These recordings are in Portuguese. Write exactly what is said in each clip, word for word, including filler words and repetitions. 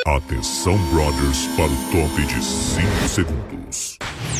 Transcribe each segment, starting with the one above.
Atenção, brothers, para o top de cinco segundos.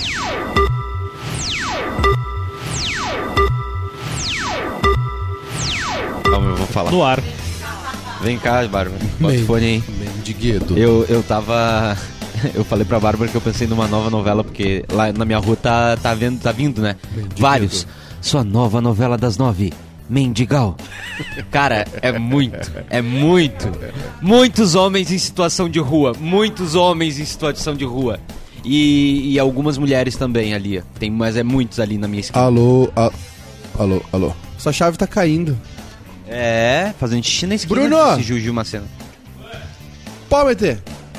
Calma, eu vou falar. No ar. Vem cá, Bárbara. Bota o fone aí. Mendiguedo. Eu, eu tava... Eu falei pra Bárbara que eu pensei numa nova novela, porque lá na minha rua tá, tá, vendo, tá vindo, né? Mendiguedo. Vários. Sua nova novela das nove. Mendigal. Cara, é muito, é muito. Muitos homens em situação de rua. Muitos homens em situação de rua. E, e algumas mulheres também ali. Tem, mas é muitos ali na minha esquina. Alô, a... alô, alô. Sua chave tá caindo. É, fazendo xixi na esquina. Bruno! Esse Juju Macena. Pode meter.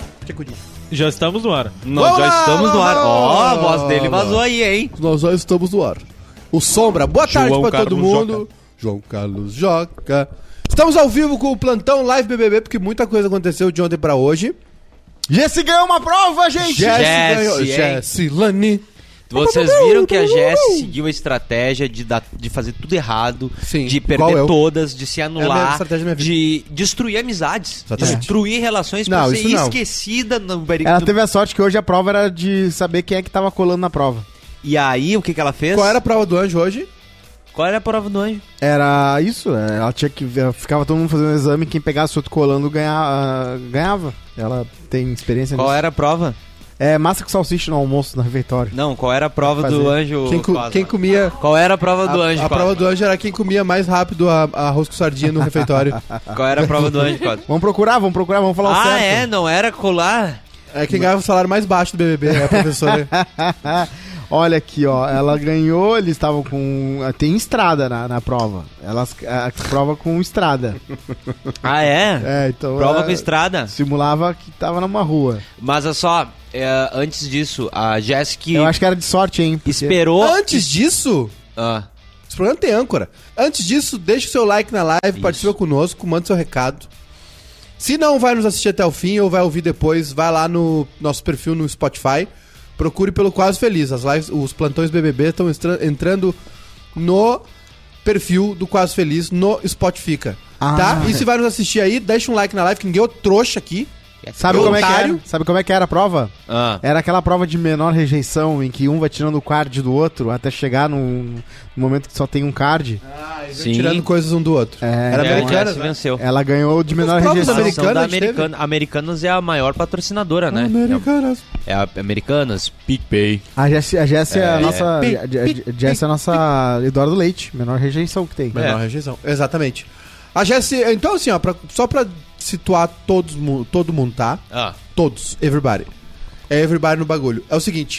Já estamos no ar. Nós Vamos já lá, estamos no ar. vamos Ó, lá, a voz dele vamos vazou lá. aí, hein? Nós já estamos no ar. O Sombra, boa tarde João pra todo Carlos mundo. Joca. João Carlos Joca. Estamos ao vivo com o Plantão Live B B B, porque muita coisa aconteceu de ontem pra hoje. Jesse ganhou uma prova, gente! Jessi Jessi, ganhou. hein? Jessi Lani. Vocês viram que a Jessi seguiu a estratégia de, dar, de fazer tudo errado, Sim. de Qual perder é o- todas, de se É a minha anular, estratégia da minha vida. de destruir amizades, Exatamente. destruir relações pra Não, ser isso não. esquecida no Ela do- teve a sorte que hoje a prova era de saber quem é que tava colando na prova. E aí, o que, que ela fez? Qual era a prova do anjo hoje? Qual era a prova do anjo? Era isso, é, ela tinha que ver, ficava todo mundo fazendo um exame, quem pegasse outro colando ganha, ganhava. Ela tem experiência Qual nisso. era a prova? É massa com salsicha no almoço, no refeitório. Não, qual era a prova Fazer. do anjo? Quem, co- Cosma? quem comia... Qual era a prova do a, anjo? a Cosma? prova do anjo era quem comia mais rápido a, a arroz com sardinha no refeitório. Qual era a prova do anjo? Cosma? Vamos procurar, vamos procurar, vamos falar o Ah, certo. é? Não era colar? É quem ganhava o salário mais baixo do B B B, é a professora. Olha aqui, ó, ela ganhou, eles estavam com... Tem estrada na, na prova. Elas a, prova com estrada. Ah, é? É, então... Prova ela com estrada. Simulava que tava numa rua. Mas olha só, é, antes disso, a Jessi Eu acho que era de sorte, hein? porque- esperou... Antes disso... Ah, Esse programa tem âncora. Antes disso, deixa o seu like na live, Isso. participa conosco, manda seu recado. Se não vai nos assistir até o fim ou vai ouvir depois, vai lá no nosso perfil no Spotify. Procure pelo Quase Feliz. As lives, os plantões B B B estão estra- entrando no perfil do Quase Feliz no Spotify. Ah. Tá? E se vai nos assistir aí, deixa um like na live, que ninguém é trouxa aqui. Sabe Eu como é que otário. era? Sabe como é que era a prova? ah. Era aquela prova de menor rejeição em que um vai tirando o card do outro até chegar no, no momento que só tem um card. Sim. Tirando coisas um do outro. É, Era É, a americana, Jessi né? venceu. Ela ganhou de menor provas rejeição. americanas, Ação da a gente teve? Americana, Americanas é a maior patrocinadora, né? Americanas. É a Americanas, PicPay. A Jessi a Jessi é, a É. nossa. Pi, A a- a Jessi é a nossa Eduardo Leite, menor rejeição que tem. Menor rejeição. Exatamente. A Jessi, então assim, ó, pra- só pra situar todos, mu- todo mundo, tá? Ah, Todos, everybody. É everybody no bagulho. É o seguinte.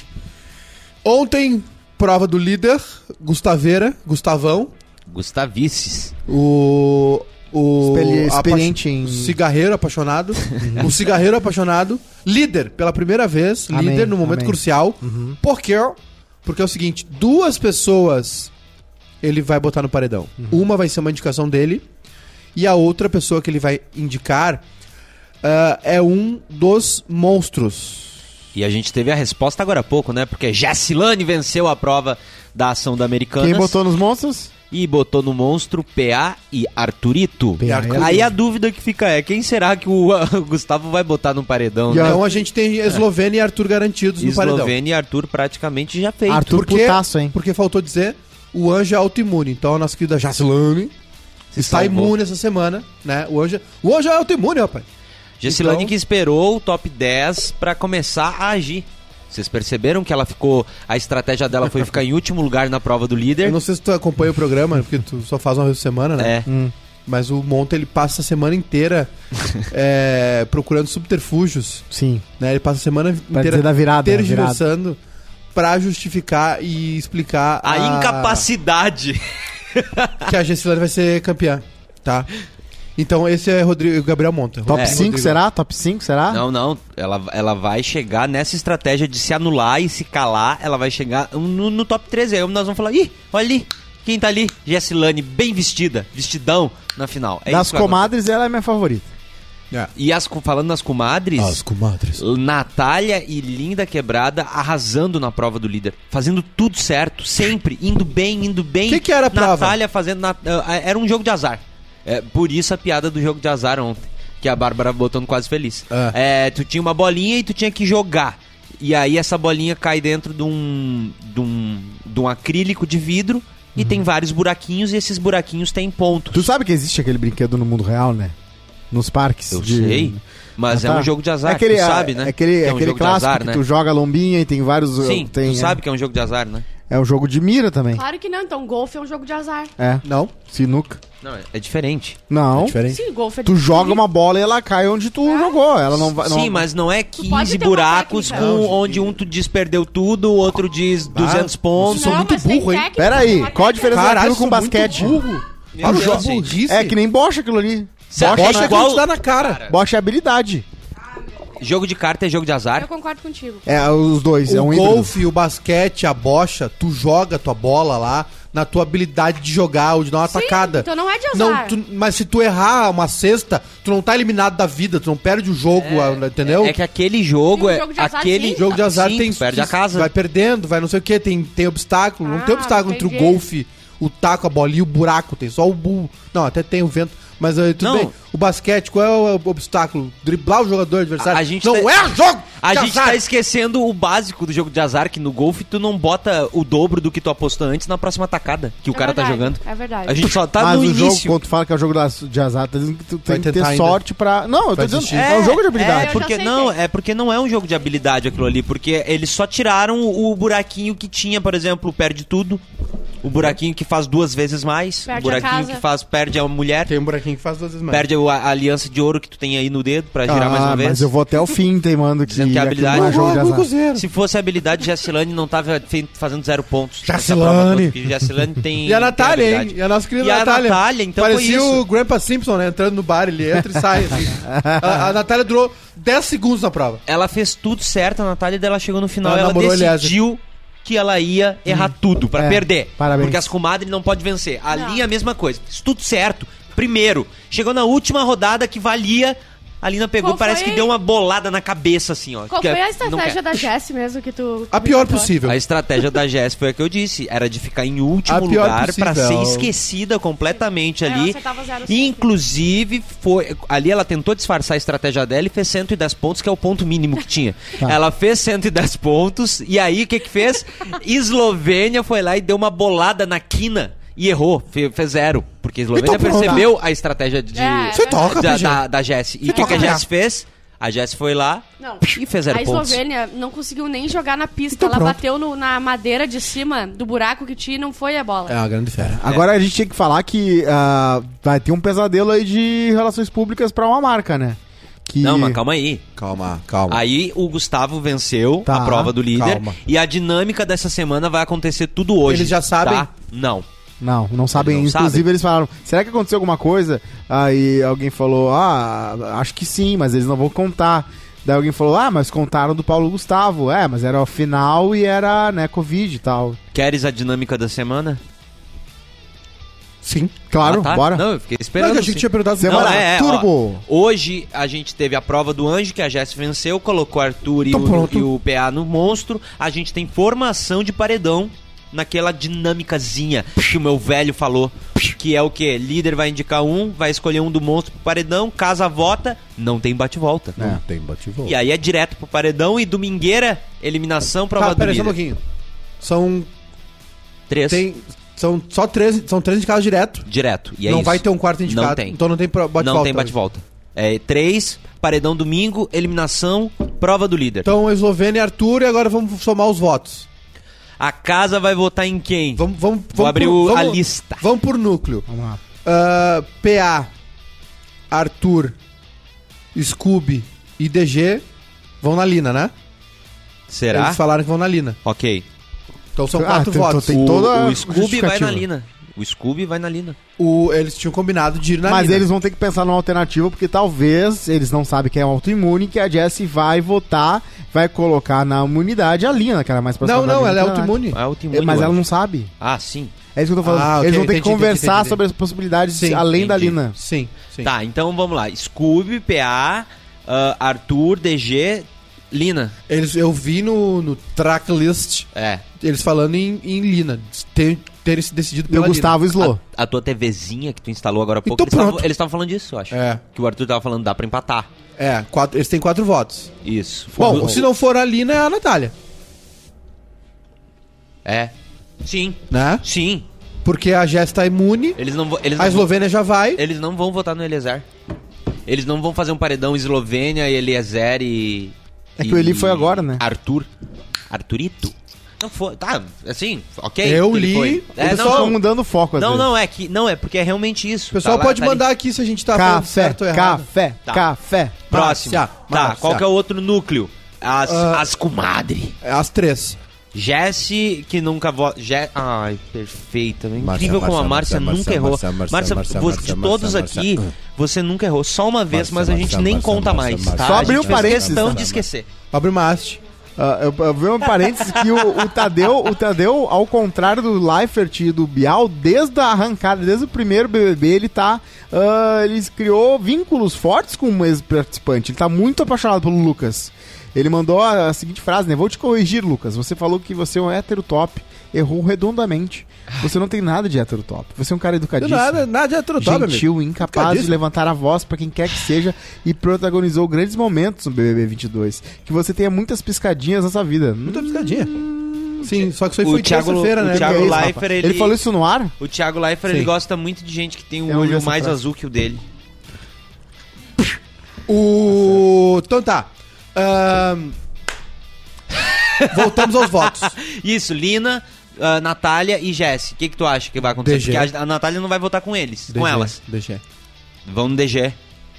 Ontem, prova do líder, Gustaveira, Gustavão, Gustavices. o... O Experi- experiente apa- em- o cigarreiro apaixonado. O cigarreiro apaixonado. Líder, pela primeira vez. Amém, líder no momento amém. crucial. Por quê? Porque é o seguinte, duas pessoas ele vai botar no paredão. Uma vai ser uma indicação dele. E a outra pessoa que ele vai indicar ah, é um dos monstros. E a gente teve a resposta agora há pouco, né? Porque Jessilane venceu a prova da ação da Americanas. Quem botou nos monstros? E botou no monstro P A e Arthurito. P A e Arthurito. Aí a dúvida que fica é, quem será que o, o Gustavo vai botar no paredão? E Né? Então a gente tem Eslovênia e Arthur garantidos no paredão. Eslovênia e Arthur praticamente já fez. Arthur Por quê? putaço, hein? Porque faltou dizer, o anjo é autoimune. Então a nossa querida Jessilane Se está salvou. imune essa semana, né? O anjo, o anjo é autoimune, rapaz. Jessilane Então- que esperou o top dez pra começar a agir. Vocês perceberam que ela ficou... A estratégia dela foi ficar em último lugar na prova do líder? Eu não sei se tu acompanha o programa, porque tu só faz uma vez por semana, né? É. Hum. Mas o Monta, ele passa a semana inteira é, procurando subterfúgios, Sim. né? Ele passa a semana Pra inteira dizer da virada. virada. tergiversando pra justificar e explicar A incapacidade. que a Jessilane vai ser campeã, tá? Então esse é Rodrigo Gabriel Monta. Top É. cinco Rodrigo. será? Top cinco será? Não, não. Ela, ela vai chegar nessa estratégia de se anular e se calar. Ela vai chegar no, no top treze. Aí nós vamos falar, ih, olha ali. Quem tá ali? Jessilane, bem vestida. Vestidão na final. É Das isso que vai comadres, ela é minha favorita. É. E as, falando nas comadres, As comadres. Natália e Linda Quebrada arrasando na prova do líder. Fazendo tudo certo, sempre. Indo bem, indo bem. O que que era a prova? Natália fazendo... na- era um jogo de azar. É, por isso a piada do jogo de azar ontem. que a Bárbara botou no Quase Feliz. Ah. É, tu tinha uma bolinha e tu tinha que jogar. E aí essa bolinha cai dentro de um, de um, de um acrílico de vidro e tem vários buraquinhos e esses buraquinhos têm pontos. Tu sabe que existe aquele brinquedo no mundo real, né? Nos parques. Eu de- sei, mas Ah, é tá. um jogo de azar, é aquele, tu sabe, né? É aquele, Que é um aquele jogo de clássico azar, que né? tu joga a lombinha e tem vários... Sim, tem, tu é, sabe que é um jogo de azar, né? É um jogo de mira também. Claro que não, então golfe é um jogo de azar. É, Não, sinuca. Não, é- é diferente. Não, é diferente. Sim, golfe é tu de joga uma bola e ela cai onde tu jogou. Ela não vai... Sim, não... mas não é pode quinze ter uma buracos técnica. com, Não, onde um tu diz perdeu tudo, o outro diz duzentos pontos. sou Não, muito mas tem burro, hein? técnica, Pera aí, tem uma qual a técnica. diferença daquilo com sou muito basquete? burro. Meu Olha Deus, o gente. burrice. É que nem bocha aquilo ali. Você acha Bocha, Bocha igual- igual... dá na cara. bocha é habilidade. Jogo de carta é jogo de azar? Eu concordo contigo. É, os dois. é O um híbrido. golfe, o basquete, a bocha, tu joga a tua bola lá na tua habilidade de jogar ou de dar uma Sim, atacada. então não é de azar. Não, tu- mas se tu errar uma cesta, tu não tá eliminado da vida, tu não perde o jogo, a- entendeu? É que aquele jogo Sim, é jogo de azar, aquele sim. Jogo de azar Sim, tem... tu perde a casa. Vai perdendo, vai não sei o que, tem, tem obstáculo. não Ah, tem obstáculo entre o entendi. golfe, o taco, a bolinha e o buraco. Tem só o bu... Não, até tem o vento. Mas eh, tudo Não. bem. O basquete, qual é o obstáculo? Driblar o jogador adversário. A- a gente não tá- é jogo A de gente azar. tá esquecendo o básico do jogo de azar, que no golfe tu não bota o dobro do que tu apostou antes na próxima tacada que o É cara tá verdade, jogando. É verdade. A gente só tá Mas no o jogo, início. quando tu fala que é o jogo das- de azar, tá dizendo que tu Vai tem que ter tentar ainda. sorte pra... Não, eu tô Vai dizendo... desistir. É, um jogo de habilidade. É eu porque já não, aceitei. é porque não é um jogo de habilidade aquilo ali, porque eles só tiraram o buraquinho que tinha, por exemplo, perde tudo. O buraquinho que faz duas vezes mais, Perde o buraquinho a casa. que faz perde a mulher, Tem um buraquinho que faz duas vezes mais. perde a, a aliança de ouro que tu tem aí no dedo pra girar mais Ah, uma vez. mas eu vou até o fim teimando que, Dizendo que a aquilo habilidade- não é jogo de Eu vou com azar. zero. Se fosse a habilidade, Jacilane não tava fe- fazendo zero pontos. nessa Jacilane. prova toda, porque Jacilane tem. E a Natália, tem hein? habilidade. E a nossa querida E a Natália. Natália, então foi Parecia isso. o Grandpa Simpson, né? Entrando no bar, ele entra e sai, assim. a, a Natália durou dez segundos na prova. Ela fez tudo certo, a Natália, daí ela chegou no final Ela e ela namorou decidiu que ela ia errar tudo pra É, perder. parabéns. Porque as comadres não pode vencer. A Não. Linha a mesma coisa. Fez tudo certo. Primeiro, chegou na última rodada que valia. A Lina pegou, Qual parece foi? que deu uma bolada na cabeça, assim, ó. Qual que foi a não estratégia quer. da Jess mesmo que tu... A pior possível. A estratégia da Jess foi a que eu disse. Era de ficar em último A pior lugar pra ser possível. esquecida completamente Ela ali. acertava zero E, sempre. inclusive, foi. Ali ela tentou disfarçar a estratégia dela e fez cento e dez pontos, que é o ponto mínimo que tinha. Tá. Ela fez cento e dez pontos, e aí o que que fez? Eslovênia foi lá e deu uma bolada na quina e errou. Fe- Fez zero. Porque a Eslovênia Então pronto. percebeu a estratégia de, É, Você toca, da, P G. da, da Jess. E o que, toca que a pra Jess fez? A Jess foi lá Não. e fez zero A pontos. Eslovênia não conseguiu nem jogar na pista. Então Ela pronto. bateu no- na madeira de cima do buraco que tinha e não foi a bola. É uma grande fera. Agora a gente tinha que falar que ah, vai ter um pesadelo aí de relações públicas pra uma marca, né? Que... Não, mas calma aí. Calma, calma. Aí o Gustavo venceu Tá, a prova do líder calma. e a dinâmica dessa semana vai acontecer tudo hoje. Eles já sabem? Tá? Não. Não, não sabem. Eles não Inclusive sabem. eles falaram, será que aconteceu alguma coisa? Aí alguém falou, ah, acho que sim, mas eles não vão contar. Daí alguém falou, ah, mas contaram do Paulo Gustavo. É, mas era o final e era, né, Covid e tal. Queres a dinâmica da semana? Sim. Claro, Ah, tá. bora. Não, eu fiquei Não, esperando. que a gente sim. tinha perguntado Semana Não, é, Turbo. ó, hoje a gente teve a prova do Anjo, que a Jess venceu, colocou o Arthur e Tô o, pronto. e o P A no monstro. A gente tem formação de paredão naquela dinâmicazinha que o meu velho falou. Que é o quê? Líder vai indicar um, vai escolher um do monstro pro paredão, casa vota, não tem bate-volta. Não tem bate-volta. E aí é direto pro paredão e domingueira, eliminação, prova Tá, do pera aí só um líder. pouquinho. São... Três. Tem... São só três, são três indicados direto. Direto. E é não isso. vai ter um quarto indicado. Não tem. Então não tem pro- bate-volta. Não tem bate-volta. É três, paredão domingo, eliminação, prova do líder. Então Eslovênia e Arthur, e agora vamos somar os votos. A casa vai votar em quem? Vamos, vamos, Vou vamos abrir por- o- a vamos- lista. Vamos por núcleo. Vamos lá. Ah, P A, Arthur, Scooby e D G vão na Lina, né? Será? Eles falaram que vão na Lina. Ok. Então são Ah, quatro tem- votos. tem o, toda a o Scooby vai justificativa. na Lina. O Scooby vai na Lina. O- eles tinham combinado de ir na Mas Lina. eles vão ter que pensar numa alternativa, porque talvez eles não sabem que é um autoimune, que a Jessie vai votar, vai colocar na imunidade a Lina, que era mais próxima Não, da não, Lina ela é que a Nath. autoimune. É autoimune, Mas ela mano. não sabe. Ah, sim. É isso que eu tô falando. Ah, ok, eles vão ter entendi, que conversar entendi, entendi. sobre as possibilidades Sim, além da entendi. Lina. Sim, sim. Tá, então vamos lá. Scooby, P A, ah, Arthur, D G, Lina. Eles, eu vi no, no tracklist É. eles falando em, em Lina. Tem, terem se decidido E o pela Gustavo Slow. A, a tua TVzinha que tu instalou agora há pouco, Então eles tavam- pronto. eles estavam falando disso, eu acho. É. Que o Arthur tava falando, dá pra empatar. Lina. É, quatro, eles têm quatro votos. Isso. Bom, O- se não for a Lina, é a Natália, É. Sim. né? Sim. Porque a Jess tá imune, Eles não, vo- eles a não vão- Eslovênia já vai. Eles não vão votar no Eliezer. Eles não vão fazer um paredão Eslovênia, Eliezer e... É que e- o Eli foi agora, né? Arthur. Arthurito. Não foi... Tá, assim, ok. Eu que ele li, foi. o É, Eles não, estão não, mudando o foco às não, vezes. não, é que... Não, é porque é realmente isso. O pessoal Tá lá, pode tá ali. mandar aqui se a gente tá falando Café, certo ou errado. café, Tá. café. Próximo. Márcia, Tá, Márcia. qual que é o outro núcleo? As, Ah. as comadre. É as três. Jesse, que nunca vota. Je... Ai, perfeita. É Márcia, incrível como a Márcia, Márcia, Márcia, nunca errou. Márcia, Márcia, Márcia, Márcia, você, Márcia, de todos Márcia, aqui, Márcia. você nunca errou. Só uma vez, Márcia, mas a gente Márcia, nem Márcia, conta Márcia, mais. Márcia, Tá? Só A abriu gente fez parênteses, questão né, de esquecer. Abre uma haste. Ah, eu, eu vi um parênteses que o, o Tadeu, o Tadeu, ao contrário do Leifert e do Bial, desde a arrancada, desde o primeiro B B B, ele tá. ah, ele criou vínculos fortes com o ex-participante. Ele tá muito apaixonado pelo Lucas. Ele mandou a, a seguinte frase, né? Vou te corrigir, Lucas. Você falou que você é um hétero top. Errou redondamente. Você não tem nada de hétero top. Você é um cara educadíssimo. Nada, nada de heterotop, amigo. Gentil, incapaz de Educadíssimo. levantar a voz pra quem quer que seja e protagonizou grandes momentos no B B B vinte e dois. Que você tenha muitas piscadinhas nessa vida. Muita piscadinha. Sim, só que isso aí O foi Thiago- terça-feira, o né? Thiago Que é isso, Leifert, rapaz? ele- ele falou isso no ar? O Thiago Leifert, Sim. ele gosta muito de gente que tem o Eu ouvi olho essa mais frase. azul que o dele. O... Então tá. Ahn, Voltamos aos votos. Isso, Lina, ah, Natália e Jesse. O que, que tu acha que vai acontecer? D G. Porque a, a Natália não vai votar com eles, com D G, elas. D G. Vão no D G.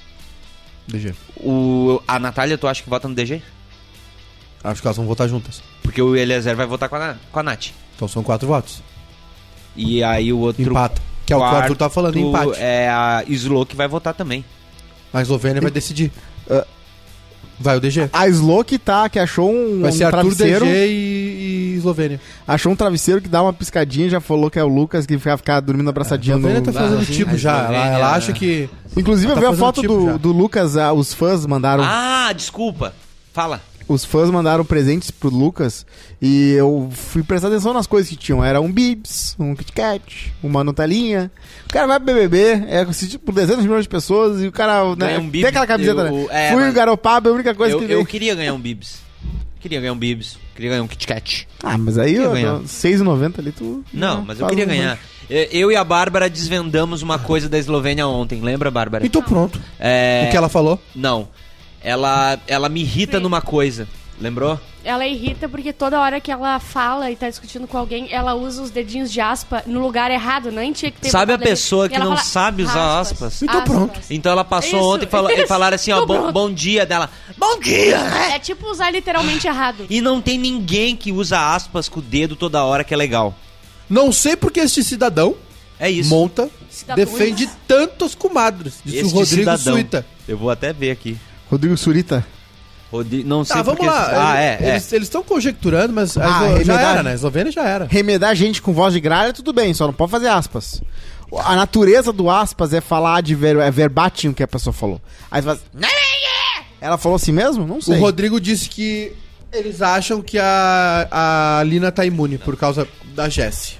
D G. O, a Natália, tu acha que vota no D G? Acho que elas vão votar juntas. Porque o Eliezer vai votar com a, Na- com a Nath. Então são quatro votos. E aí o outro... Empata. Que é o que o Arthur tá falando, quarto empate. É a Slow que vai votar também. A Eslovênia vai decidir. Ah. Vai o D G. A Slo que tá, que achou um, Vai um ser Arthur, travesseiro. D G e, e Eslovênia. Achou um travesseiro que dá uma piscadinha, já falou que é o Lucas que vai ficar dormindo abraçadinho A Eslovênia no... tá fazendo assim, tipo a já. Ela, Eslovênia- ela acha que... Inclusive, Tá eu vi a fazendo foto tipo do, já. do Lucas, ah, os fãs mandaram. Ah, desculpa. Fala. Os fãs mandaram presentes pro Lucas e eu fui prestar atenção nas coisas que tinham. Era um Bibs, um Kit Kat, uma Nutelinha. O cara vai pro B B B, é assistido por dezenas de milhões de pessoas e o cara, né, Ganha um Bibs, tem aquela camiseta, eu- né? é, Fui mas- garopado, é a única coisa Eu, que eu veio. queria ganhar um Bibs. Queria ganhar um Bibs. Queria ganhar um Kit Kat. Ah, mas aí, Queria ó, ganhar. seis reais e noventa centavos ali, tu... Não, né, mas eu faz queria um ganhar. É, Eu e a Bárbara desvendamos uma coisa da Eslovênia ontem. Lembra, Bárbara? Então pronto. É... O que ela falou? Não. Ela, ela me irrita Sim. numa coisa. Lembrou? Ela irrita porque toda hora que ela fala e tá discutindo com alguém, ela usa os dedinhos de aspa no lugar errado, nem tinha que ter... Sabe a botado ali. pessoa E que ela não fala, sabe usar aspas? Então pronto. Então ela passou Isso, ontem e falou, e isso. falaram assim, ó, Tô bom, pronto. bom dia dela. Bom dia, né? É tipo usar literalmente errado. E não tem ninguém que usa aspas com o dedo toda hora que é legal. Não sei porque este cidadão É isso. monta, Cidadões. defende tantos comadres. Disse Este o Rodrigo cidadão. Suíta. Eu vou até ver aqui. Rodrigo Surita. Rodi... Não sei Tá, vamos porque... lá. Ah, é, é. Eles estão conjecturando, mas a Ah, Eslo- já remedar- era, né? A Eslovênia já era. Remedar gente com voz de gralha, tudo bem, só não pode fazer aspas. A natureza do aspas é falar de ver, é verbatim o que a pessoa falou. Aí você fala... Ela falou assim mesmo? Não sei. O Rodrigo disse que eles acham que a, a Lina tá imune por causa da Jessie.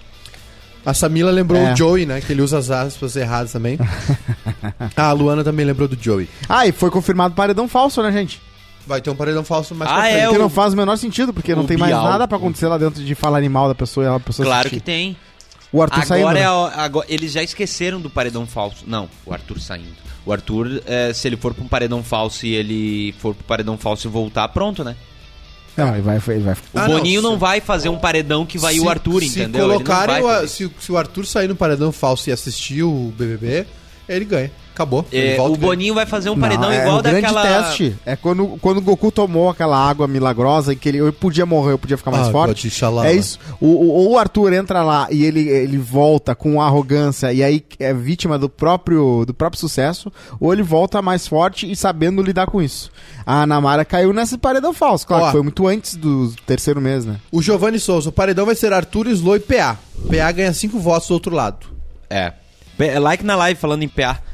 A Samila lembrou É. o Joey, né? Que ele usa as aspas erradas também. Ah, a Luana também lembrou do Joey. Ah, e foi confirmado paredão falso, né, gente? Vai ter um paredão falso mais Ah, pra frente. é, que o- não faz o menor sentido, porque não o tem mais Bial. nada pra acontecer lá dentro de falar animal da pessoa e a pessoa Claro que assistir. tem. O Arthur saindo, Agora né? é a- agora, eles já esqueceram do paredão falso. Não, o Arthur saindo. O Arthur, é, se ele for pra um paredão falso e ele for pro paredão falso e voltar, pronto, né? Não, ele vai... Ele vai... O Ah, Boninho não, não, se- vai fazer um paredão que vai ir o Arthur, se entendeu? Ele não Colocarem vai o, fazer se, se o Arthur sair no paredão falso e assistir o B B B, ele ganha. Acabou. Ele É, volta o e ganha. Boninho vai fazer um paredão Não, é igual um grande daquela... teste. É quando, quando o Goku tomou aquela água milagrosa e que ele eu podia morrer, eu podia ficar mais Ah, forte. God, xalala. É isso. O, o, o Arthur entra lá e ele, ele volta com arrogância e aí é vítima do próprio, do próprio sucesso, ou ele volta mais forte e sabendo lidar com isso. A Ana Mara caiu nesse paredão falso. Claro, Ó. que foi muito antes do terceiro mês, né? O Giovanni Souza, o paredão vai ser Arthur, Slow e P A. P A ganha cinco votos do outro lado. É. Pe- Like na live falando em P A.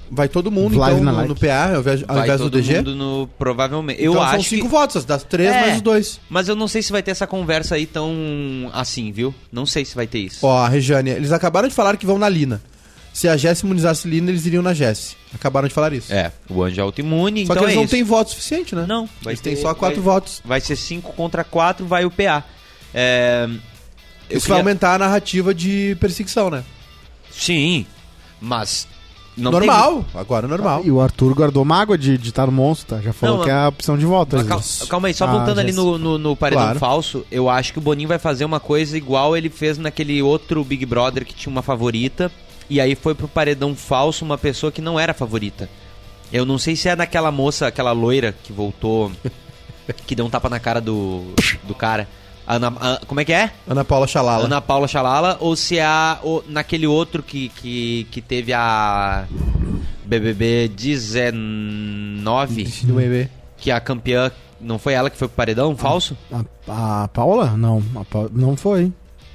Vai todo mundo, Live então, na no, like. no P A, ao invés, ao Vai invés do todo D G? mundo no... Provavelmente. Eu Então acho são cinco que... votos, das três É. mais os dois. Mas eu não sei se vai ter essa conversa aí tão assim, viu? Não sei se vai ter isso. Ó, a Regiane, eles acabaram de falar que vão na Lina. Se a Jessie imunizasse Lina, eles iriam na Jessie. Acabaram de falar isso. É, o anjo é autoimune, Só então que eles é não isso. têm voto suficiente, né? Não, vai Eles ter, têm só quatro vai, votos. Vai ser cinco contra quatro, vai o P A. É... eu Isso queria- vai aumentar a narrativa de perseguição, né? Sim, mas... Não normal, agora é normal. E o Arthur guardou mágoa de estar no monstro, tá? Já falou Não, que é a opção de voto. Mas às calma, vezes. calma aí, só Ah, voltando ali já no, no, no paredão Claro. falso, eu acho que o Boninho vai fazer uma coisa igual ele fez naquele outro Big Brother que tinha uma favorita, e aí foi pro paredão falso uma pessoa que não era favorita. Eu não sei se é daquela moça, aquela loira que voltou, que deu um tapa na cara do, do cara. Ana, a- como é que é? Ana Paula Xalala. Ana Paula Xalala, ou se é a, o, naquele outro que, que, que teve a B B B dezenove, Do bebê. que a campeã, não foi ela que foi pro paredão falso? A, a Paula? Não, a Paula- não foi.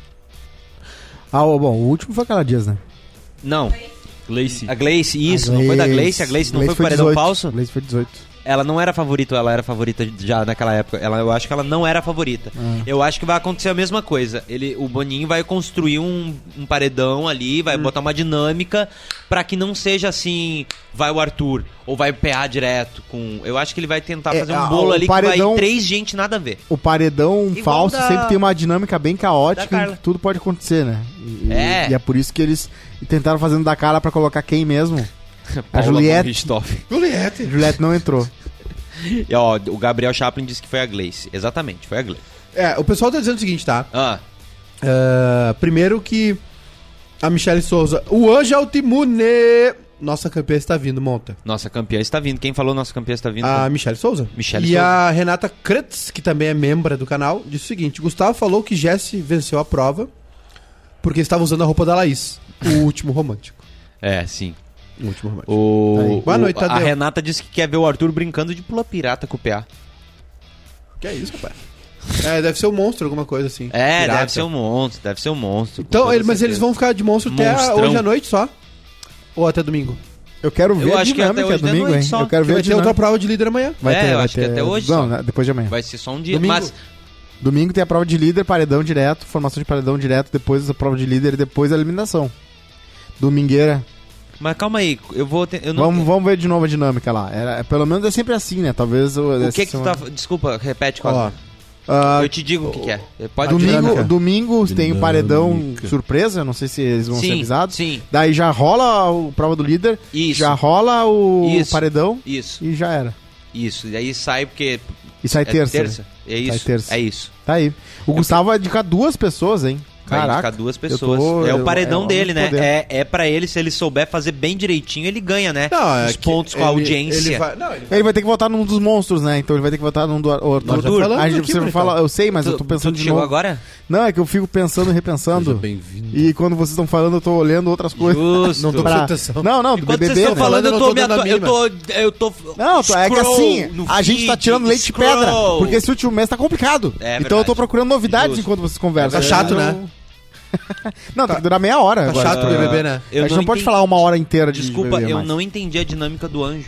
Ah, o- bom, o último foi aquela Dias, né? Não, Gleice. a Gleice, isso, A não foi da Gleice, a Gleice não foi pro foi paredão dezoito. falso? A Gleice foi dezoito. Ela não era favorita, ou ela era favorita já naquela época. Ela, eu acho que ela não era favorita. Ah. Eu acho que vai acontecer a mesma coisa. Ele, o Boninho vai construir um, um paredão ali, vai Hum. botar uma dinâmica pra que não seja assim, vai o Arthur, ou vai o P A direto com... Eu acho que ele vai tentar É, fazer um a- bolo o ali que paredão- vai três gente nada a ver. O paredão Igual falso da- sempre tem uma dinâmica bem da caótica Carla. em que tudo pode acontecer, né? E, É. e é por isso que eles tentaram fazendo da cara pra colocar quem mesmo? A Paula Juliette. von Richthofen. Juliette. Juliette não entrou. E, ó, o Gabriel Chaplin disse que foi a Gleice. Exatamente, foi a Gleice. É, o pessoal tá dizendo o seguinte, tá? Ah, Ah, primeiro que a Michelle Souza, o anjo autoimune. Nossa campeã está vindo, monta. nossa campeã está vindo. Quem falou nossa campeã está vindo? A Michelle Souza. Michelle e Souza. a Renata Kretz, que também é membra do canal, disse o seguinte: Gustavo falou que Jesse venceu a prova porque estava usando a roupa da Laís. O último romântico. É, sim. O último romântico. O, Aí. Boa o- noite, a Tadeu. Renata disse que quer ver o Arthur brincando de pula pirata com o P A. Que é isso, rapaz? É, deve ser um monstro, alguma coisa assim. É, Pirata. deve ser um monstro, deve ser um monstro. com Então, toda ele- mas certeza. eles vão ficar de monstro até Monstrão. hoje à noite só? Ou até domingo? Eu quero ver Eu a acho que até dinâmica hoje de domingo, noite hein? só, Eu quero Que ver a vai ter outra dinâmica. prova de líder amanhã. Vai É, ter, eu vai acho que ter- até hoje Não, só. né, depois de amanhã. Vai ser só um dia. Domingo. Mas Domingo tem a prova de líder, paredão direto, formação de paredão direto, depois a prova de líder e depois a eliminação. Domingueira. Mas calma aí, eu vou. Te, eu não, Vamos, vamos ver de novo a dinâmica lá. Era, pelo menos é sempre assim, né? Talvez o. O que que tu tá. Desculpa, repete, Ó, Cosma. Ah, Eu te digo o que, que é. Pode domingo, dinâmica. domingo tem o paredão Dinâmica. surpresa, não sei se eles vão ser Sim, avisados. sim. Daí já rola a prova do líder, Isso. já rola o Isso. paredão Isso, e já era. isso. E aí sai porque. E sai é terça. né? É isso. terça. É isso. Tá aí. O Gustavo vai indicar duas pessoas, hein? Vai Caraca. indicar duas eu pessoas. tô- é o eu- paredão é dele, né? muito poder. É, é pra ele, se ele souber fazer bem direitinho, ele ganha, né? Não, é Os que pontos com a ele- audiência. Ele vai, não, ele Ele vai ter que votar num dos monstros, né? Então ele vai ter que votar num do o Arthur. Nós já falamos A gente- aqui, você Bonitão. fala, eu sei, mas eu tô Tu- pensando tu de chegou novo. agora? Não, é que eu fico pensando e repensando. bem-vindo. E quando vocês estão falando, eu tô olhando outras coisas. Justo. Não tô Pra- prestando atenção. Não, não, do Enquanto B B B, vocês estão né? falando, eu Eu tô, tô me dando a atua- eu tô, eu tô. Não, tô- é que scroll assim, no a gente tá feed, tirando leite de scroll. pedra. Porque esse último mês tá complicado. É então eu tô verdade. procurando novidades Justo. enquanto vocês conversam. Tá chato, Eu- né? Não, tem que durar meia hora. Tá agora. chato o B B B, né? Eu a gente não pode entendi- falar uma hora inteira de Desculpa, B B B eu mais. não entendi a dinâmica do anjo.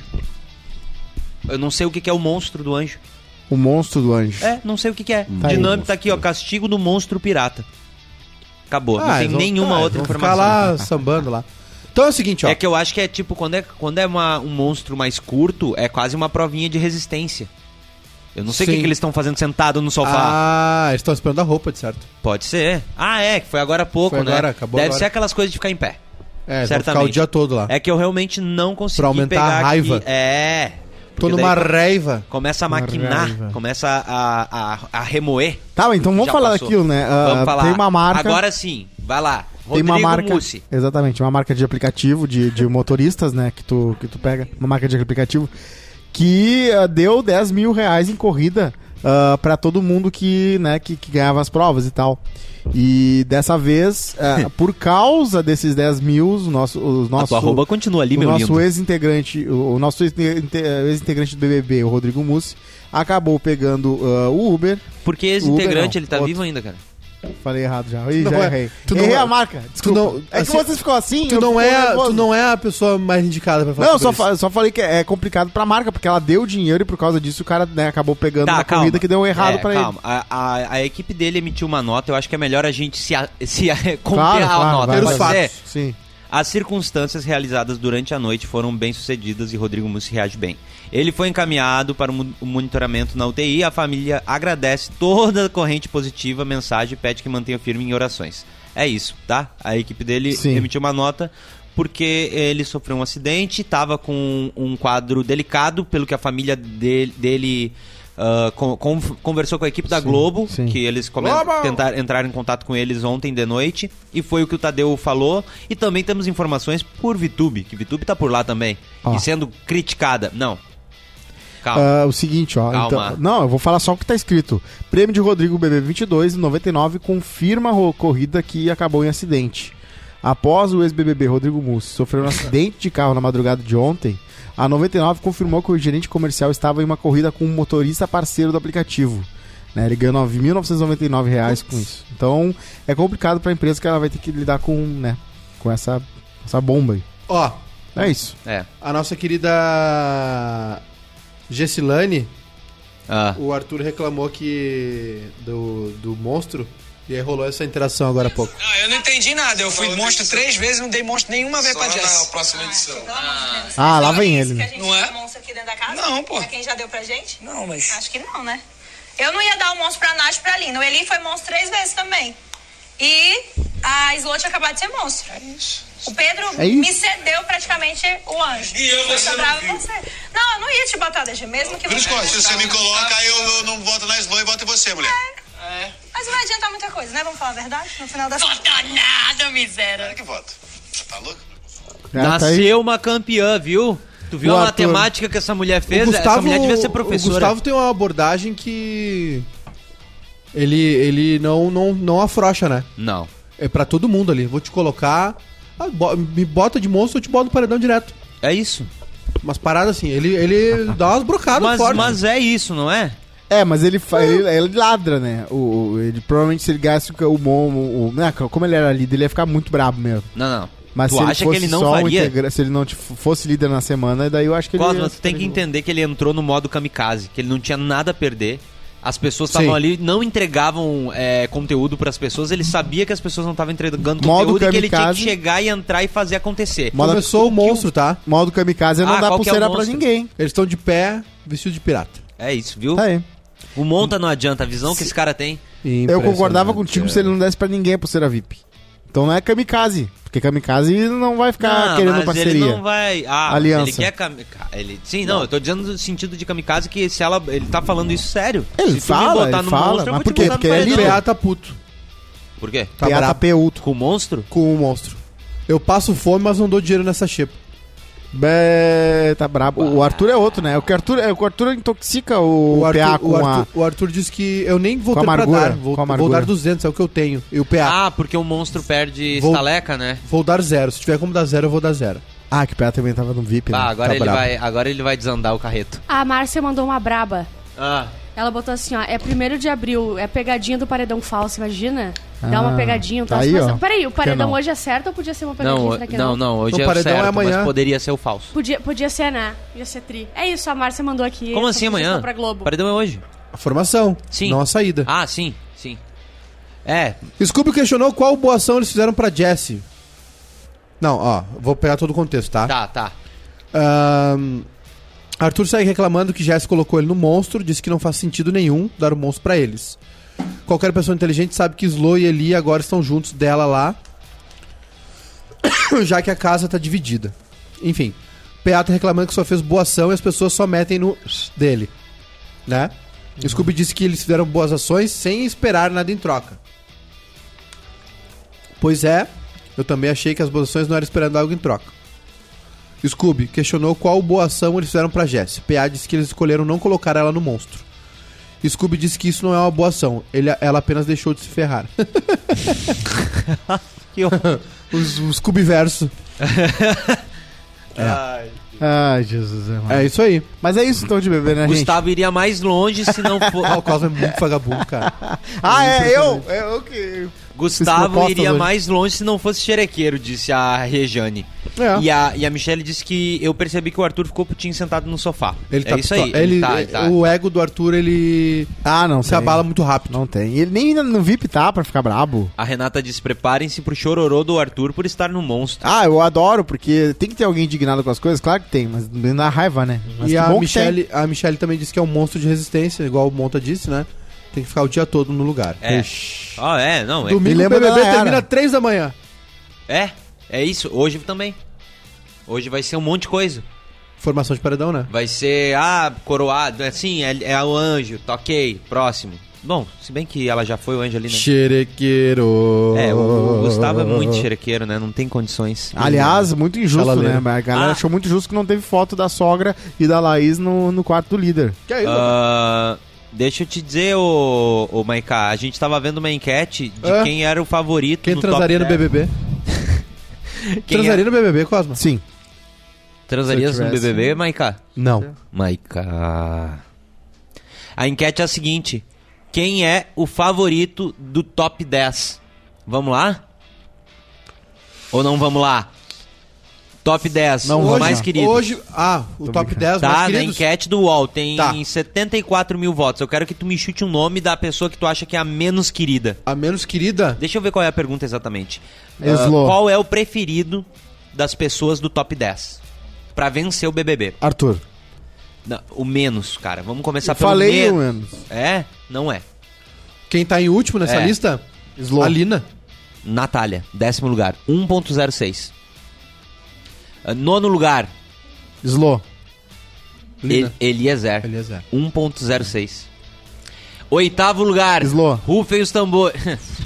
Eu não sei o que que é o monstro do anjo. O monstro do anjo. É, não sei o que que é. Tá aí. Dinâmica tá aqui, ó. Castigo do monstro pirata. Acabou. não Ah, tem eles vão- nenhuma ah, outra eles vão informação. ficar lá sambando lá. Então é o seguinte, ó. É que eu acho que é tipo, quando é, quando é uma- um monstro mais curto, é quase uma provinha de resistência. Eu não sei o que, Sim. que eles estão fazendo sentado no sofá. Ah, eles estão esperando a roupa, de certo. Pode ser. Ah, é, que foi agora há pouco, Foi né? agora, acabou Deve agora. ser aquelas coisas de ficar em pé. É, eles vão ficar Certamente. o dia todo lá. É que eu realmente não consegui Pra aumentar pegar a raiva. aqui. É. Tô porque numa daí raiva. Começa a Uma maquinar, raiva. começa a, a, a remoer. Tá, então vamos Já falar passou. daquilo, né? Ah, Vamos falar. Tem uma marca. Agora sim, vai lá. Tem Rodrigo uma marca, Mussi. exatamente, uma marca de aplicativo de, de motoristas, né, que tu, que tu pega, uma marca de aplicativo que ah, deu dez mil reais em corrida ah, pra todo mundo que, né, que, que ganhava as provas e tal. E dessa vez, ah, por causa desses dez mil, o nosso, o A nosso, tua arroba continua ali, o meu nosso lindo. ex-integrante, o, o nosso ex-inte- ex-integrante do B B B, o Rodrigo Mussi, acabou pegando ah, o Uber. Porque esse Uber integrante, não, ele tá outro. vivo ainda, cara. Falei errado já. Ih, Não já é- errei. tu não errei é- a marca. Desculpa. não- é que assim, vocês ficam assim. Tu eu não, fico é, nervoso. tu não é a pessoa mais indicada pra falar Não, só, sobre isso. fa- só falei que é complicado pra marca, porque ela deu dinheiro e por causa disso o cara, né, acabou pegando Tá, uma calma. corrida que deu errado É, pra calma. A, a, a equipe dele emitiu uma nota, eu acho que é melhor a gente se, a, se a, ele. conter Claro, a claro, nota. vai, Ter Pode os vai. ser? fatos. Sim. As circunstâncias realizadas durante a noite foram bem sucedidas e Rodrigo Mussi reage bem. Ele foi encaminhado para o mo- o monitoramento na U T I. A família agradece toda a corrente positiva, mensagem e pede que mantenha firme em orações. É isso, tá? A equipe dele Sim. emitiu uma nota porque ele sofreu um acidente, estava com um quadro delicado, pelo que a família dele... dele ah, con- con- conversou com a equipe da Sim, Globo, sim. que eles come- Globo! tentaram entrar em contato com eles ontem de noite, e foi o que o Tadeu falou. E também temos informações por VTube, que VTube tá por lá também, Ó. e sendo criticada. Não. Calma. Ah, o seguinte, ó. Calma. Então, não, eu vou falar só o que tá escrito. Prêmio de Rodrigo B B vinte e dois, noventa e nove, confirma a ro- corrida que acabou em acidente. Após o ex-B B B Rodrigo Mussi sofrer um acidente de carro na madrugada de ontem, a noventa e nove confirmou que o gerente comercial estava em uma corrida com um motorista parceiro do aplicativo. Né, ele ganhou nove mil novecentos e noventa e nove reais com isso. Então, é complicado pra empresa que ela vai ter que lidar com, né, com essa, essa bomba aí. Ó, É isso. É. a nossa querida Gessilane, Ah. o Arthur reclamou que do, do monstro, e aí rolou essa interação agora há pouco. Ah, eu não entendi nada. Eu fui monstro três vezes e não dei monstro nenhuma vez pra Jess. na próxima edição. Ah, lá vem ele, Que a né? gente Não é? dá monstro aqui dentro da casa? Não, pô. Pra quem já deu pra gente? Não, mas... Acho que não, né? Eu não ia dar o monstro pra Nath e pra Lina. O Eli foi monstro três vezes também. E a Slot acabou de ser monstro. É isso. O Pedro É isso. me cedeu praticamente o anjo. E eu, você Tô não brava viu? com você. Não, eu não ia te botar, D G, mesmo que Cruz você... Costa, se você me coloca, aí eu, eu não voto na Slow e voto em você, mulher. Mas não vai adiantar muita coisa, né? Vamos falar a verdade? No final das contas. Vota nada, miséria. É que voto. Você tá louco? É, tá aí. Nasceu uma campeã, viu? Tu viu O a Arthur- matemática que essa mulher fez? O Gustavo, essa mulher devia ser o professora. Gustavo tem uma abordagem que ele, ele não, não, não afrouxa, né? Não. É pra todo mundo ali. Vou te colocar, ah, bo- me bota de monstro, eu te boto no paredão direto. É isso. Umas paradas assim, ele, ele dá umas brocadas Mas, fortes. mas é isso, não é? É, mas ele, fa- ele, ele ladra, né? O, o- ele, provavelmente se ele gasse o, o, o, o né, como ele era líder, ele ia ficar muito brabo mesmo. Não, não. Mas Tu se acha ele que fosse ele não só um faria? integra- se ele não t- fosse líder na semana, daí eu acho que ele Cosma, ia tu tem que ficar de entender que ele entrou no modo kamikaze, que ele não tinha nada a perder. As pessoas estavam Sim. ali, não entregavam é, conteúdo pras pessoas, ele sabia que as pessoas não estavam entregando Modo conteúdo e que ele tinha que kamikaze. chegar e entrar e fazer acontecer. Modo- Começou o monstro, tá? novo. Modo kamikaze não Ah, dá qual que é o pulseira pra monstro? ninguém. Eles estão de pé, vestido de pirata. É isso, viu? Tá aí. O monta não adianta, a visão que esse cara tem. Eu concordava Impressionante, contigo é. se ele não desse pra ninguém a pulseira V I P. Então não é kamikaze. Porque kamikaze não vai ficar Não, querendo mas parceria. ele não vai. Ah, mas Aliança. ele quer. Cam... Ele... Sim, não, eu tô dizendo no sentido de kamikaze que se ela. Ele tá falando isso sério. Ele se tu fala, me botar ele no fala, monstro, eu mas vou por te quê? botar Porque no ele é paredão. O P A tá puto. Por quê? Tá P A tá brabo peuto. Com o monstro? com o monstro. Eu passo fome, mas não dou dinheiro nessa xepa. Bé, tá brabo. O Arthur é outro, né? O que Arthur, é, o Arthur intoxica o, O P A Arthur, com o, a... Arthur, o Arthur disse que eu nem vou Com ter pra amargura, dar. Vou, com amargura. vou dar duzentos, é o que eu tenho. E o P A, Ah, porque o monstro perde Vou- estaleca, né? vou dar zero. Se tiver como dar zero, eu vou dar zero. Ah, que o P A também tava no V I P, né? Ah, agora, Tá ele brabo. vai, agora ele vai desandar o carreto. A Márcia mandou uma braba. Ah, Ela botou assim, ó, é primeiro de abril, é pegadinha do paredão falso, imagina? Dá Ah, uma pegadinha, um tá troço. aí, Mas, ó. peraí, o Por que paredão não? hoje é certo ou podia ser uma pegadinha? não, Será que não, não, hoje No é o paredão é certo, amanhã. mas poderia ser o falso. Podia, podia ser, né? Podia ser tri. É isso, a Márcia mandou aqui. Como essa assim amanhã? sugestão Pra Globo. Paredão é hoje. A formação, Sim. não a saída. Ah, sim, sim. É, Scooby questionou qual boa ação eles fizeram pra Jessie. Não, ó, vou pegar todo o contexto, tá? tá, tá. Ahn, Arthur segue reclamando que Jessie colocou ele no monstro, disse que não faz sentido nenhum dar o monstro pra eles. Qualquer pessoa inteligente sabe que Slo e Eli agora estão juntos dela lá, já que a casa tá dividida. Enfim, P A tá reclamando que só fez boa ação e as pessoas só metem no dele, né? Scooby disse que eles fizeram boas ações sem esperar nada em troca. Pois é, eu também achei que as boas ações não eram esperando algo em troca. Scooby questionou qual boa ação eles fizeram pra Jessie. P A disse que eles escolheram não colocar ela no monstro. Scooby disse que isso não é uma boa ação. Ele, ela apenas deixou de se ferrar. Que horror. o, o Scooby verso. Ai. Ai, Jesus, é, mano. É isso aí. Mas é isso então de beber, né, gente? Gustavo iria mais longe se não Ah, for. o Cosmo é muito vagabundo, cara. Ah, é, eu? É eu que... Gustavo propostas iria hoje. mais longe se não fosse xerequeiro, disse a Rejane. É. E a, e a Michelle disse que eu percebi que o Arthur ficou putinho sentado no sofá. Ele é tá isso pisto- aí. Ele, tá, ele tá. O ego do Arthur, ele Ah, não se tem. abala muito rápido. Não tem. Ele nem no V I P tá pra ficar brabo. A Renata disse: preparem-se pro chororô do Arthur por estar no monstro. Ah, eu adoro, porque tem que ter alguém indignado com as coisas, claro que tem, mas me dá raiva, né? Mas E que a bom que Michelle, a Michelle também disse que é um monstro de resistência, igual o Monta disse, né? Tem que ficar o dia todo no lugar. É. Ah, é, não. É, Me Domingo o lembra B B B da era. termina três da manhã. é, é isso. Hoje também. Hoje vai ser um monte de coisa. Formação de paredão, né? Vai ser, ah, coroado. Assim, é, é o anjo. Tá ok. Próximo. Bom, se bem que ela já foi o anjo ali, né? Xerequeiro. É, o, o Gustavo é muito xerequeiro, né? Não tem condições. Aliás, muito injusto, Chaladeira. né? A galera Ah. achou muito justo que não teve foto da sogra e da Laís no, no quarto do líder. Que é isso? Ah, deixa eu te dizer, ô, ô Maiká, a gente tava vendo uma enquete de Ah. quem era o favorito Quem no transaria no top B B B? dez. Quem Transaria é... no B B B, Cosmo? Sim. Transarias Se eu no B tivesse- B B, Maiká? Não. Maiká. A enquete é a seguinte: quem é o favorito do top dez? Vamos lá? Ou não vamos lá? Top dez, Não, os hoje- mais queridos. Hoje, ah, o top dez Tá, mais na queridos. enquete do U O L tem Tá. setenta e quatro mil votos. Eu quero que tu me chute um nome da pessoa que tu acha que é a menos querida. A menos querida? Deixa eu ver qual é a pergunta exatamente. Eslo. Ah, qual é o preferido das pessoas do top dez? Pra vencer o B B B. Arthur. Não, o menos, cara. Vamos começar Eu pelo falei o menos. menos. É? Não é. Quem tá em último nessa É. lista? Slow. A Lina. Natália, décimo lugar, um ponto zero seis. Ah, Nono lugar, Slow. Lina. El Eliezer, Eliezer. um ponto zero seis. Oitavo lugar, Slow. rufem os tambores.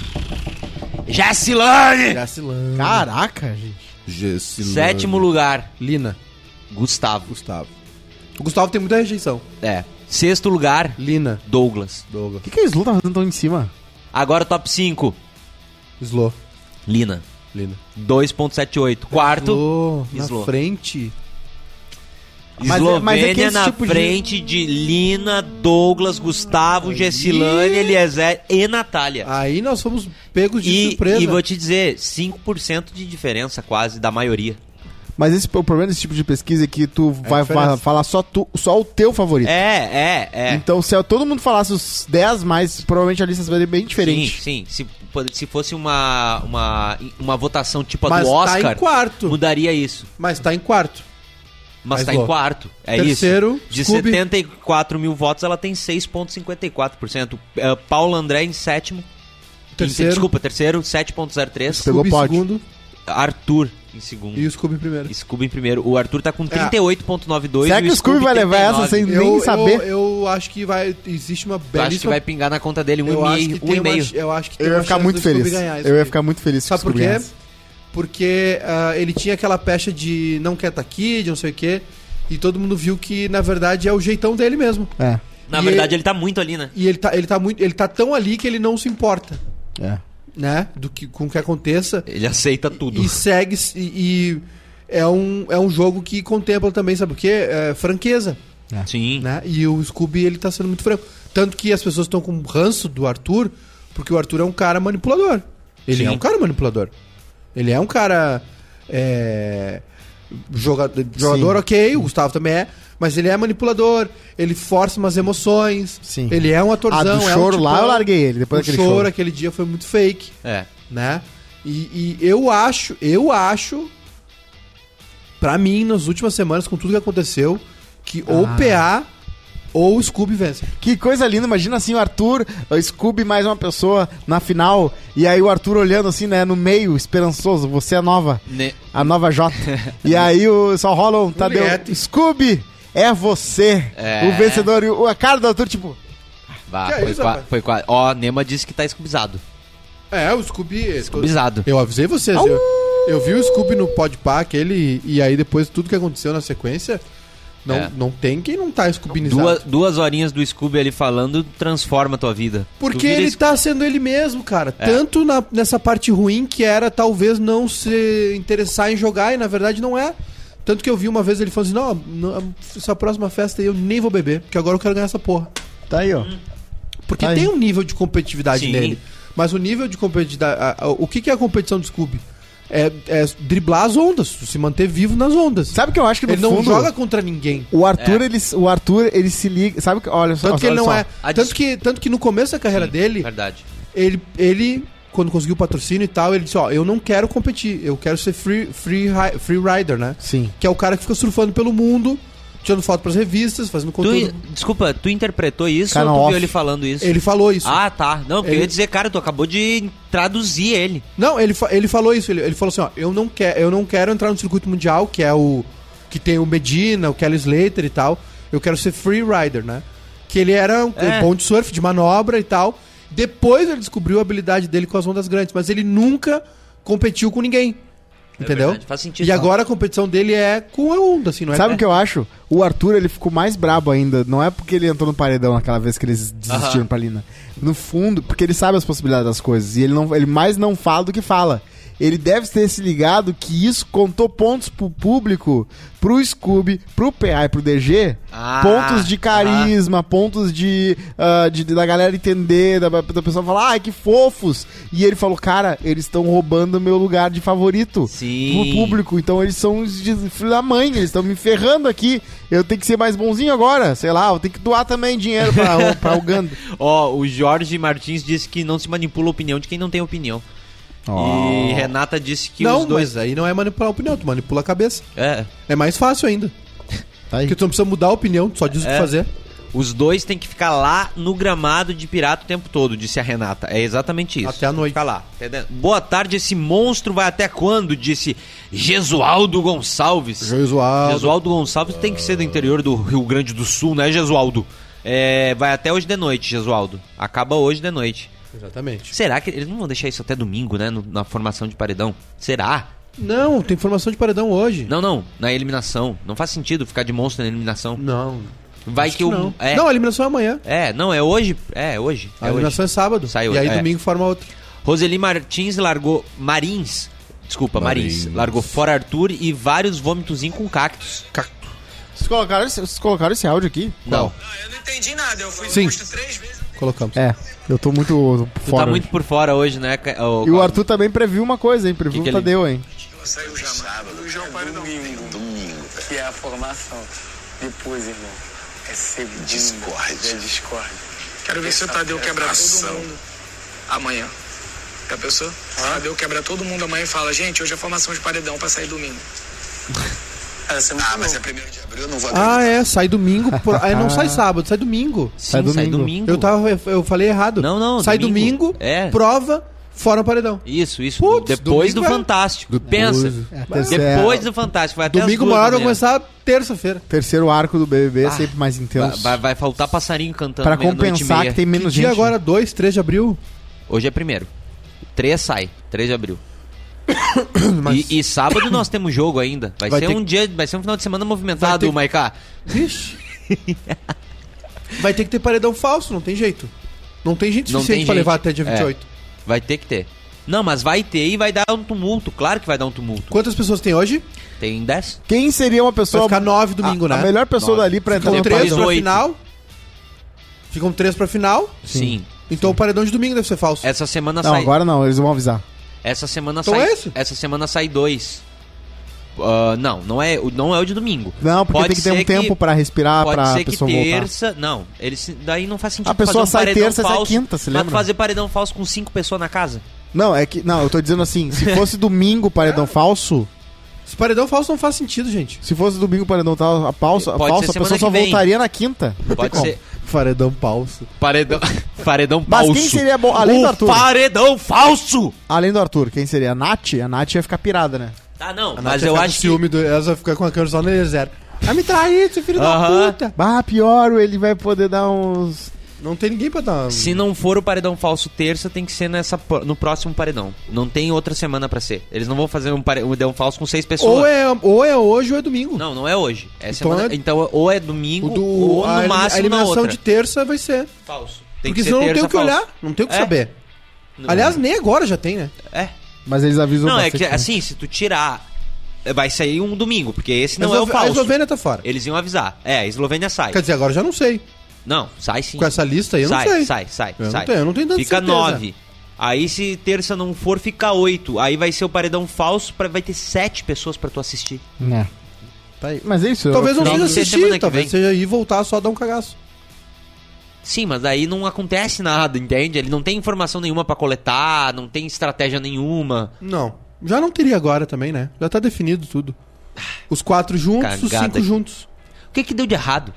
Jacilane! Jacilane. Caraca, gente. Jacilane. Sétimo lugar, Lina. Gustavo. Gustavo. O Gustavo tem muita rejeição. É. Sexto lugar, Lina. Douglas. Douglas. O que, que a Slow tá fazendo tão em cima? Agora top cinco, Slow. Lina, Lina. dois ponto setenta e oito. Quarto, Slow. Na Slow. frente. Mas é- Eslovênia mas é que esse na tipo de- frente de Lina, Douglas, Gustavo, Gessilane, Eliezer e Natália. Aí nós fomos pegos de E, surpresa. e vou te dizer, cinco por cento de diferença quase da maioria. Mas esse, o problema desse tipo de pesquisa é que tu vai diferença. fa- falar só, tu, só o teu favorito. É, é, é. Então, se todo mundo falasse os dez mais, provavelmente a lista seria bem diferente. Sim, sim. Se, pode- se fosse uma, uma, uma votação tipo a Mas do tá Oscar, em quarto. mudaria isso. Mas tá em quarto. Mas Mas tá ó, em quarto. É terceiro, isso. De Scooby. setenta e quatro mil votos, ela tem seis vírgula cinquenta e quatro por cento. Uh, Paulo André em sétimo. Terceiro. Em- desculpa, terceiro, sete vírgula zero três. Pegou Scooby em pódio. segundo Arthur em segundo. e o Scooby em primeiro. Scooby em primeiro. O Arthur tá com trinta e oito vírgula noventa e dois. Será e que o Scooby vai levar essa sem trinta e nove. nem Eu, saber? eu, eu acho que vai. Existe uma Tu acha que belíssima. vai pingar na conta dele um eu e acho meio? que Um tem e uma, meio. eu acho que tem Eu ia uma ficar chance muito do Scooby feliz. ganhar isso Eu ia aí. ficar muito feliz Sabe se o por Scooby quê? ganhasse. Porque ah, ele tinha aquela pecha de não quer estar aqui, de não sei o quê. E todo mundo viu que, na verdade, é o jeitão dele mesmo. É. Na E verdade, ele- ele tá muito ali, né? E ele tá, ele tá muito. Ele tá tão ali que ele não se importa, É. né? Do que, com o que aconteça. Ele aceita tudo. E segue. E, e é, um, é um jogo que contempla também, sabe o quê? É, franqueza. Sim. Né? E o Scooby, ele tá sendo muito franco. Tanto que as pessoas estão com ranço do Arthur, porque o Arthur é um cara manipulador. Ele Sim. é um cara manipulador. Ele é um cara. É, jogador, jogador ok, o Gustavo também é. Mas ele é manipulador, ele força umas emoções. Sim. Ele é um Ah, atorzão. do é um choro tipão. lá eu larguei ele, depois O daquele choro choro. aquele dia foi muito fake, É. né? E, e eu acho, eu acho, pra mim, nas últimas semanas, com tudo que aconteceu, que ou Ah. o P A ou o Scooby vence. Que coisa linda, imagina assim, o Arthur, o Scooby mais uma pessoa na final, e aí o Arthur olhando assim, né, no meio, esperançoso, você é a nova, Ne- a nova J. E aí o, só rola um Tadeu, Juliette. Scooby, é você, É. o vencedor, e o- a cara do Arthur, tipo, Bah, Que é foi, isso, qua- rapaz? foi quase. Ó, Nema disse que tá escubizado. É, o Scooby... Escubizado. Eu avisei vocês, eu, eu vi o Scooby no Podpah, aquele, e aí depois tudo que aconteceu na sequência, não, É. não tem quem não tá Scoobinizado. Duas, duas horinhas do Scooby ali falando transforma a tua vida. Tu Porque vira ele Sco- tá sendo ele mesmo, cara. É. Tanto na- nessa parte ruim que era talvez não se interessar em jogar, e na verdade não é. Tanto que eu vi uma vez ele falando assim, não, não, essa próxima festa aí eu nem vou beber, porque agora eu quero ganhar essa porra. Tá aí, ó. Porque Tá tem aí. um nível de competitividade Sim. nele. Mas o nível de competitividade... a- a- o que, que é a competição do Scooby? É, é driblar as ondas, se manter vivo nas ondas. Sabe o que eu acho que no Ele não fundo... joga contra ninguém. O Arthur, É. ele, o Arthur, ele se liga... Sabe que... Olha só, Tanto que ele olha não só. é... A Tanto dis- que, tanto que no começo da carreira Sim, dele, Verdade. ele, ele, quando conseguiu o patrocínio e tal, ele disse, ó, eu não quero competir, eu quero ser free, free, ri- free rider, né? Sim. Que é o cara que fica surfando pelo mundo, tirando foto pras revistas, fazendo Tu, conteúdo. desculpa, tu interpretou isso Cara, ou tu off. viu ele falando isso? Ele falou isso. Ah, tá. Não, porque Ele- eu ia dizer, cara, tu acabou de traduzir ele. Não, ele, fa- ele falou isso, ele, ele falou assim, ó, eu não, quer, eu não quero entrar no circuito mundial, que é o... que tem o Medina, o Kelly Slater e tal, eu quero ser free rider, né? Que ele era um É. bom de surf, de manobra e tal. Depois ele descobriu a habilidade dele com as ondas grandes, mas ele nunca competiu com ninguém. Entendeu? verdade, faz sentido. E agora a competição dele é com a onda, assim, não é? Sabe o que eu acho? O Arthur, ele ficou mais brabo ainda. Não é porque ele entrou no paredão naquela vez que eles desistiram Aham. pra Lina. No fundo, porque ele sabe as possibilidades das coisas. E ele, não, ele mais não fala do que fala. Ele deve ter se ligado que isso contou pontos pro público, pro Scooby, pro P A e pro D G. Ah, pontos de carisma, pontos de, ah, de- da galera entender, da, da pessoa falar, ai, que fofos. E ele falou, cara, eles estão roubando meu lugar de favorito Sim. pro público. Então eles são os de filho da mãe, eles estão me ferrando aqui. Eu tenho que ser mais bonzinho agora, sei lá, eu tenho que doar também dinheiro pra, pra Uganda. Ó, o Jorge Martins disse que não se manipula a opinião de quem não tem opinião. E Renata disse que Não, os dois... mas aí não é manipular a opinião, tu manipula a cabeça. É, É mais fácil ainda. Tá aí. Porque tu não precisa mudar a opinião, tu só diz o É. que fazer. os dois têm que ficar lá no gramado de pirata o tempo todo, disse a Renata. É exatamente isso. Até a noite. Ficar lá. Entendeu? Boa tarde, esse monstro vai até quando? Disse Gesualdo Gonçalves. Jesualdo. Gesualdo Gonçalves tem que ser do interior do Rio Grande do Sul, né, Gesualdo? É, vai até hoje de noite, Gesualdo. Acaba hoje de noite. Exatamente. Será que eles não vão deixar isso até domingo, né? no- na formação de paredão? Será? Não, tem formação de paredão hoje. Não, não. Na eliminação. Não faz sentido ficar de monstro na eliminação. Não. Vai Acho que o. não. É, Não, a eliminação é amanhã. é, não, é hoje. É, hoje. A É hoje. eliminação é sábado. Sai e hoje, aí é. domingo forma outra. Roseli Martins largou. Marins. Desculpa, Marins. Marins. Largou fora Arthur e vários vômitozinhos com cactos. Vocês colocaram, esse- vocês colocaram esse áudio aqui? Não. Não, eu não entendi nada. Eu fui Sim. monstro três vezes. Colocamos. É, eu tô muito Tu fora. tá muito por fora hoje, né? ca- ô, E o Cláudio? Arthur também previu uma coisa, hein? Previu Que o que ele- Tadeu, hein? Saiu já sábado. O João Paulo domingo. Domingo. Que é a formação. Depois, irmão. É segunda. Discord. É Discord. Quero ver se o Tadeu quebra todo mundo amanhã. Já pensou? O Tadeu quebra todo mundo amanhã e fala, gente, hoje é formação de paredão pra sair domingo. Ah, mas é primeiro de abril, eu não vou Ah, acreditar. é, sai domingo. Por... Ah, não sai sábado, sai domingo. Sim, Sai sai domingo. domingo. Eu tava, eu- eu falei errado. Não, não, Sai domingo. domingo, É. prova, fora o paredão. Isso, isso. Putz, depois do domingo é- Fantástico. Pensa. É, a terceira- Depois do Fantástico. Vai até Domingo as uma duas hora da vai manhã. começar terça-feira. Terceiro arco do B B B é Ah, sempre mais Vai, intenso. vai- vai faltar passarinho cantando Pra meia-noite e compensar meia. que tem Que menos dia gente. agora? dois, três de abril? Hoje é primeiro. três sai. três de abril. Mas- E, e sábado nós temos jogo ainda. Vai, Vai ser ter um que- dia, vai ser um final de semana Vai movimentado, ter- Maiká. Vixe. Vai ter que ter paredão falso, não tem jeito. Não tem gente Não suficiente tem pra gente. levar até dia É. vinte e oito. Vai ter que ter. Não, mas vai ter e vai dar um tumulto. Claro que vai dar um tumulto. Quantas pessoas tem hoje? Tem dez? Quem seria uma Vai pessoa... ficar nove domingo, a, né? A melhor pessoa Nove. dali pra entrar Ficam no três paredão. pra oito. final. Ficam três pra final. Sim. Então o paredão de domingo deve ser falso. Essa semana Não, sai. agora não, eles vão avisar. Essa semana Então sai. é esse? Essa semana sai dois. Ah, não, não é, o- não é o de domingo. Não, porque Pode tem que ter ser um tempo pra respirar, Pode pra ser que pessoa voltar. terça. Não, eles, daí não faz sentido. A pessoa fazer um sai paredão terça e sai falso, quinta, se mas lembra? fazer paredão falso com cinco pessoas na casa. Não, é que... Não, eu tô dizendo assim, se fosse domingo paredão falso... Esse paredão falso não faz sentido, gente. Se fosse domingo paredão tal, a pausa, a Pode falsa, ser a pessoa semana só que vem. voltaria na quinta. Não Pode tem como. ser. Paredão falso. Paredão, paredão Mas falso. quem seria bom? Além o do Arthur. paredão falso! Além do Arthur, quem seria? A Nath? A Nath ia ficar pirada, né? Tá, não, A mas Nath eu vai ficar acho com que... ciúme do... Ela vai ficar com a câmera só no zero. Vai me trair, seu filho Aham. da puta. Ah, pior, ele vai poder dar uns... Não tem ninguém pra dar... Se não for o paredão falso terça, tem que ser nessa, no próximo paredão. Não tem outra semana pra ser. Eles não vão fazer um pare- um paredão falso com seis pessoas. Ou é, ou é hoje ou é domingo. Não, não é hoje. É Então semana... é- então ou é domingo O do, ou a, no elim- máximo a na eliminação outra. de terça vai ser. Falso. Tem Porque que ser senão não tem terça o que falso. olhar. Não tem o que É. saber. Não. Aliás, nem agora já tem, né? É. Mas eles avisam Não, é bastante, que né? assim, se tu tirar vai sair um domingo, porque esse não a é o Eslo- A falso. Eslovênia tá fora. Eles iam avisar. É, a Eslovênia sai. Quer dizer, agora eu já não sei. Não, sai sim. Com essa lista aí eu sai, não sei. Sai, sai, Eu não sai. tenho- eu não tenho tanta Fica certeza. nove. Aí se terça não for, fica oito. Aí vai ser o paredão falso, pra, vai ter sete pessoas pra tu assistir. É. Tá aí. Mas é isso. Talvez não eu- final seja de semana assistir, que talvez vem. seja ir voltar só dar um cagaço. Sim, mas daí não acontece nada, entende? Ele não tem informação nenhuma pra coletar, não tem estratégia nenhuma. Não. Já não teria agora também, né? Já tá definido tudo. Os quatro juntos, os Cagada. cinco juntos. O que que deu de errado?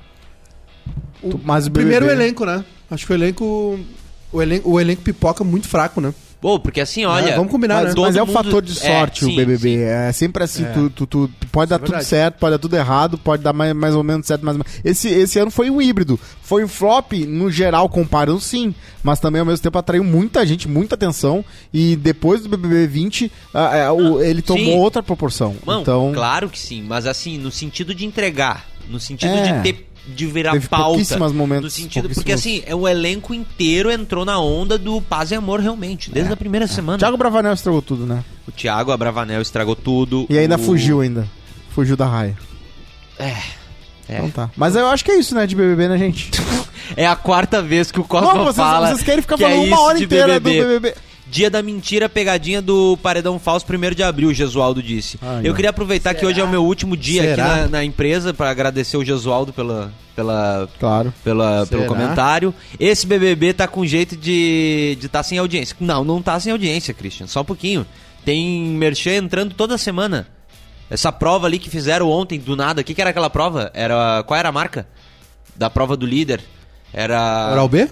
O Mas o B B B... primeiro elenco, né? Acho que o elenco... O elenco, o elenco pipoca muito fraco, né? Pô, porque assim, olha... vamos combinar, Mas, né? todo mas é o mundo- fator de sorte É, o sim, B B B. sim. É sempre assim, É. tu, tu, tu- tu pode dar é tudo verdade. certo, pode dar tudo errado, pode dar mais, mais ou menos certo. Mais, esse, esse ano foi um híbrido. Foi um flop, no geral, comparando sim. Mas também, ao mesmo tempo, atraiu muita gente, muita atenção. E depois do B B B vinte, ah, é, o- ele tomou sim. outra proporção. Não, então, claro que sim, mas assim, no sentido de entregar, no sentido É. de ter de virar Teve pauta. pouquíssimos momentos, No sentido, pouquíssimos- porque assim, é, o elenco inteiro entrou na onda do paz e amor realmente, desde a primeira semana. Thiago Bravanel estragou tudo, né? O Thiago Abravanel estragou tudo. E ainda o... fugiu ainda. Fugiu da raia. É. É. Então tá. Mas eu acho que é isso, né, de B B B, né, gente? É a quarta vez que o Cosmo Não, vocês, fala. vocês querem ficar que é falando uma isso hora de inteira B B B. do B B B. Dia da mentira, pegadinha do Paredão Falso, primeiro de abril, o Gesualdo disse. Ai, eu não. queria aproveitar que hoje é o meu último dia Será? aqui na, na empresa pra agradecer o Gesualdo pela, pela, Claro. pela, pelo Será? comentário. Esse B B B tá com jeito de de tá sem audiência. Não, não tá sem audiência, Christian. Só um pouquinho. Tem merchan entrando toda semana. Essa prova ali que fizeram ontem, do nada. O que, que era aquela prova? Era, qual era a marca da prova do líder? Era... Era o B?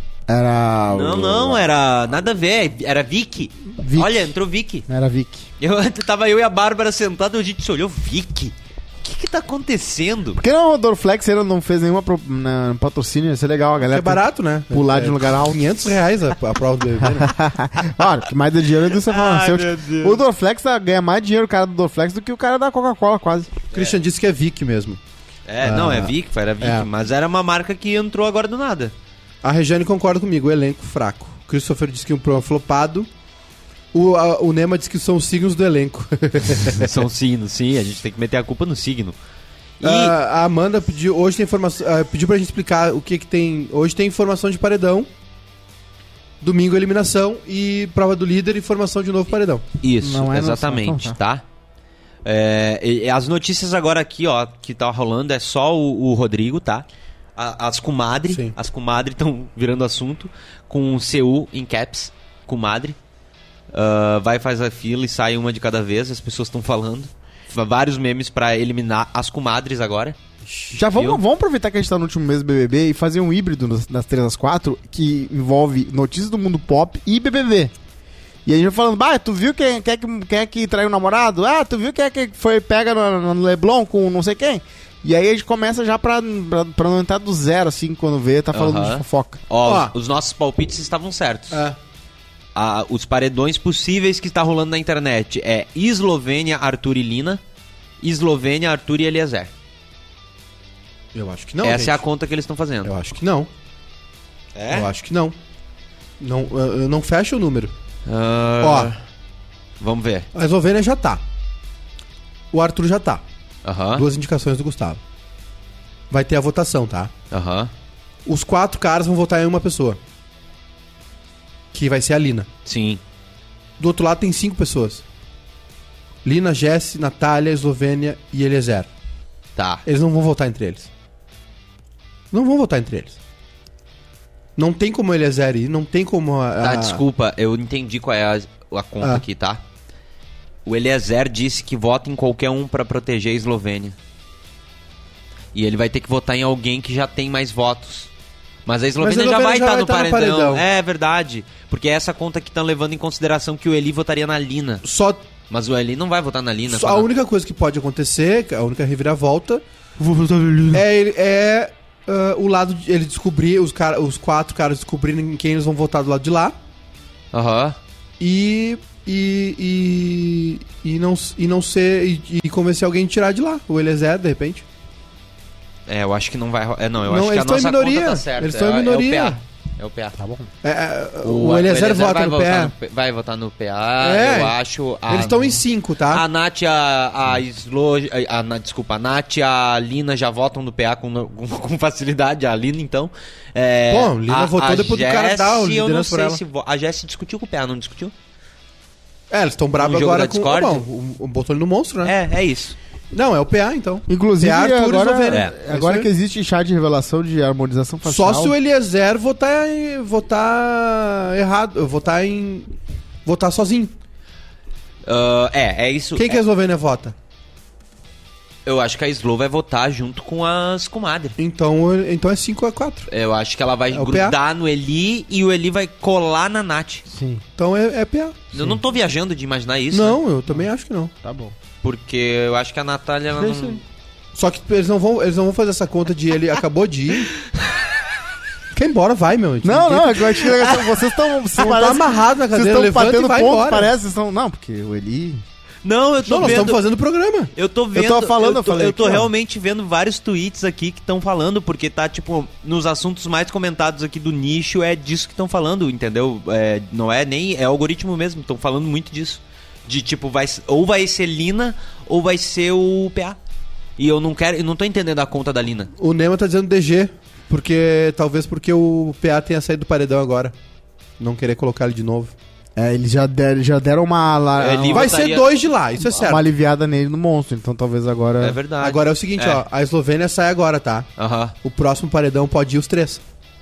Era. o- Não, não, era nada a ver. Era Vicky. Vicky. Olha, entrou Vicky. Era Vicky. Eu, tava eu e a Bárbara sentados, a gente se olhou, Vicky. O que que tá acontecendo? Por que não, o Dorflex ainda não fez nenhuma pro, na, patrocínio? Ia ser legal, a galera. É barato, né? Pular é, de um lugar alto. quinhentos reais a, a prova do B B B, né? Olha, que mais de dinheiro é do que você farmacêutico. O Dorflex tá- ganha mais dinheiro o cara do Dorflex do que o cara da Coca-Cola, quase. O Christian disse que é Vic mesmo. É, Ah, não, é Vicky, era Vicky, é. mas era uma marca que entrou agora do nada. A Regiane concorda comigo, o elenco fraco. O Christopher disse que um programa flopado. O, a- o Nema disse que são os signos do elenco. São signos, sim, a gente tem que meter a culpa no signo. E Ah, a Amanda pediu, hoje tem informação, ah, pediu pra gente explicar o que que tem. Hoje tem informação de paredão. Domingo eliminação e prova do líder e formação de novo paredão. isso, Não é exatamente, noção, então tá? É, e- e as notícias agora aqui, ó, que tá rolando é só o, o Rodrigo, tá? A- as comadre, Sim. as comadre estão virando assunto com C U em caps, comadre. Ah, vai, faz a fila e sai uma de cada vez, as pessoas estão falando. Vários memes pra eliminar as comadres agora. Já vamos, Viu? vamos aproveitar que a gente tá no último mês do B B B e fazer um híbrido nas, das três às quatro que envolve notícias do mundo pop e B B B. E a gente vai falando, bah, tu viu quem, quem, é que, quem é que traiu o namorado? Ah, tu viu quem é que foi pega no, no Leblon com não sei quem? E aí a gente começa já pra, pra, pra não entrar do zero, assim, quando vê, tá falando Aham. de fofoca. Ó, Ó. os, os nossos palpites estavam certos. É. Ah, os paredões possíveis que está rolando na internet é Eslovênia, Arthur e Lina, Eslovênia, Arthur e Eliezer. Eu acho que não. Essa gente. é a conta que eles estão fazendo. Eu acho que não. É? Eu acho que não. Não, eu eu não fecho o número. Ah, vamos ver. A Eslovênia já tá. O Arthur já tá. Aham, Duas indicações do Gustavo. Vai ter a votação, tá? aham. Os quatro caras vão votar em uma pessoa. Que vai ser a Lina. Sim. Do outro lado tem cinco pessoas. Lina, Jesse, Natália, Eslovênia e Eliezer. Tá. Eles não vão votar entre eles. Não vão votar entre eles. Não tem como o Eliezer ir, não tem como a... Tá, a- desculpa, eu entendi qual é a, a conta Ah. aqui, tá? O Eliezer disse que vota em qualquer um pra proteger a Eslovênia. E ele vai ter que votar em alguém que já tem mais votos. Mas a Eslovênia, Mas a já vai Eslovênia já estar vai no, tá no paredão. paredão. É verdade. Porque é essa conta que estão levando em consideração que o Eli votaria na Lina. Só, Mas o Eli não vai votar na Lina. só a quando- única coisa que pode acontecer, a única reviravolta, é, ele- é ah, o lado de ele descobrir, os, cara, os quatro caras descobrirem em quem eles vão votar do lado de lá Aham. e. E, e, e, não, e não ser. E, e convencer alguém a tirar de lá. O Eliezer, de repente. É, eu acho que não vai... ro- É, não, eu Não, acho que eles a estão em nossa minoria. conta tá certa. Eles estão em É- é o minoria. P A. É o P A. Tá bom. É, é, o, o Eliezer vota vai no votar P A. no P- vai votar no P A, É, eu acho. A, Eles estão em cinco, tá? A Nath, a, a Slo... A, a, desculpa, a Nath e a Lina já votam no P A com, com, com facilidade. A Lina, então. É, Bom, Lina a, votou a depois do cara dar o Jessie, eu não liderança por sei ela. se... vo- A Jessie discutiu com o P A, não discutiu? É, eles estão bravos No jogo agora da com... Discord? Bom, o, o botou ele no monstro, né? É, é isso. Não, é o P A, então. Inclusive, P A, Arthur e agora, Eslovênia. É. agora Isso que aí. existe chá de revelação de harmonização facial... Só se o Eliezer votar, em- votar errado, votar em... Votar sozinho. Ah, é, é isso. Quem que a Eslovênia vota? Eu acho que a Slo vai votar junto com as comadres. Então, então é cinco a quatro. Eu acho que ela vai É o P A. grudar no Eli e o Eli vai colar na Nath. Sim, Então é, é P A. Eu não tô viajando de imaginar isso, né? Não, eu também acho que não. tá bom. Porque eu acho que a Natália... Ela É isso não... aí. Só que eles não vão, eles não vão fazer essa conta de ele acabou de ir. Quer ir embora, vai, meu. Não, não, é que eu acho que vocês estão... Você tá amarrado na Vocês cadeira, estão levanta e batendo vai ponto, embora. parece. Vocês estão... Não, porque o Eli... Não, eu tô Não, nós vendo... estamos fazendo o programa. Eu tô vendo... tô falando, eu eu tô, falei eu tô aqui, ó. realmente vendo vários tweets aqui que estão falando, porque tá, tipo, nos assuntos mais comentados aqui do nicho, é disso que estão falando, entendeu? É, não é nem... É algoritmo mesmo, estão falando muito disso. De, tipo, vai, ou vai ser Lina, ou vai ser o P A. E eu não quero... Eu não tô entendendo a conta da Lina. O Nema tá dizendo D G, porque talvez porque o P A tenha saído do paredão agora. Não querer colocar ele de novo. É, eles já deram, já deram uma, la- Eli uma, Vai votaria- ser dois de lá, isso é certo. uma aliviada nele no monstro, então talvez agora... É verdade. Agora é o seguinte, É. ó, a Eslovênia sai agora, tá? Aham. O próximo paredão pode ir os três.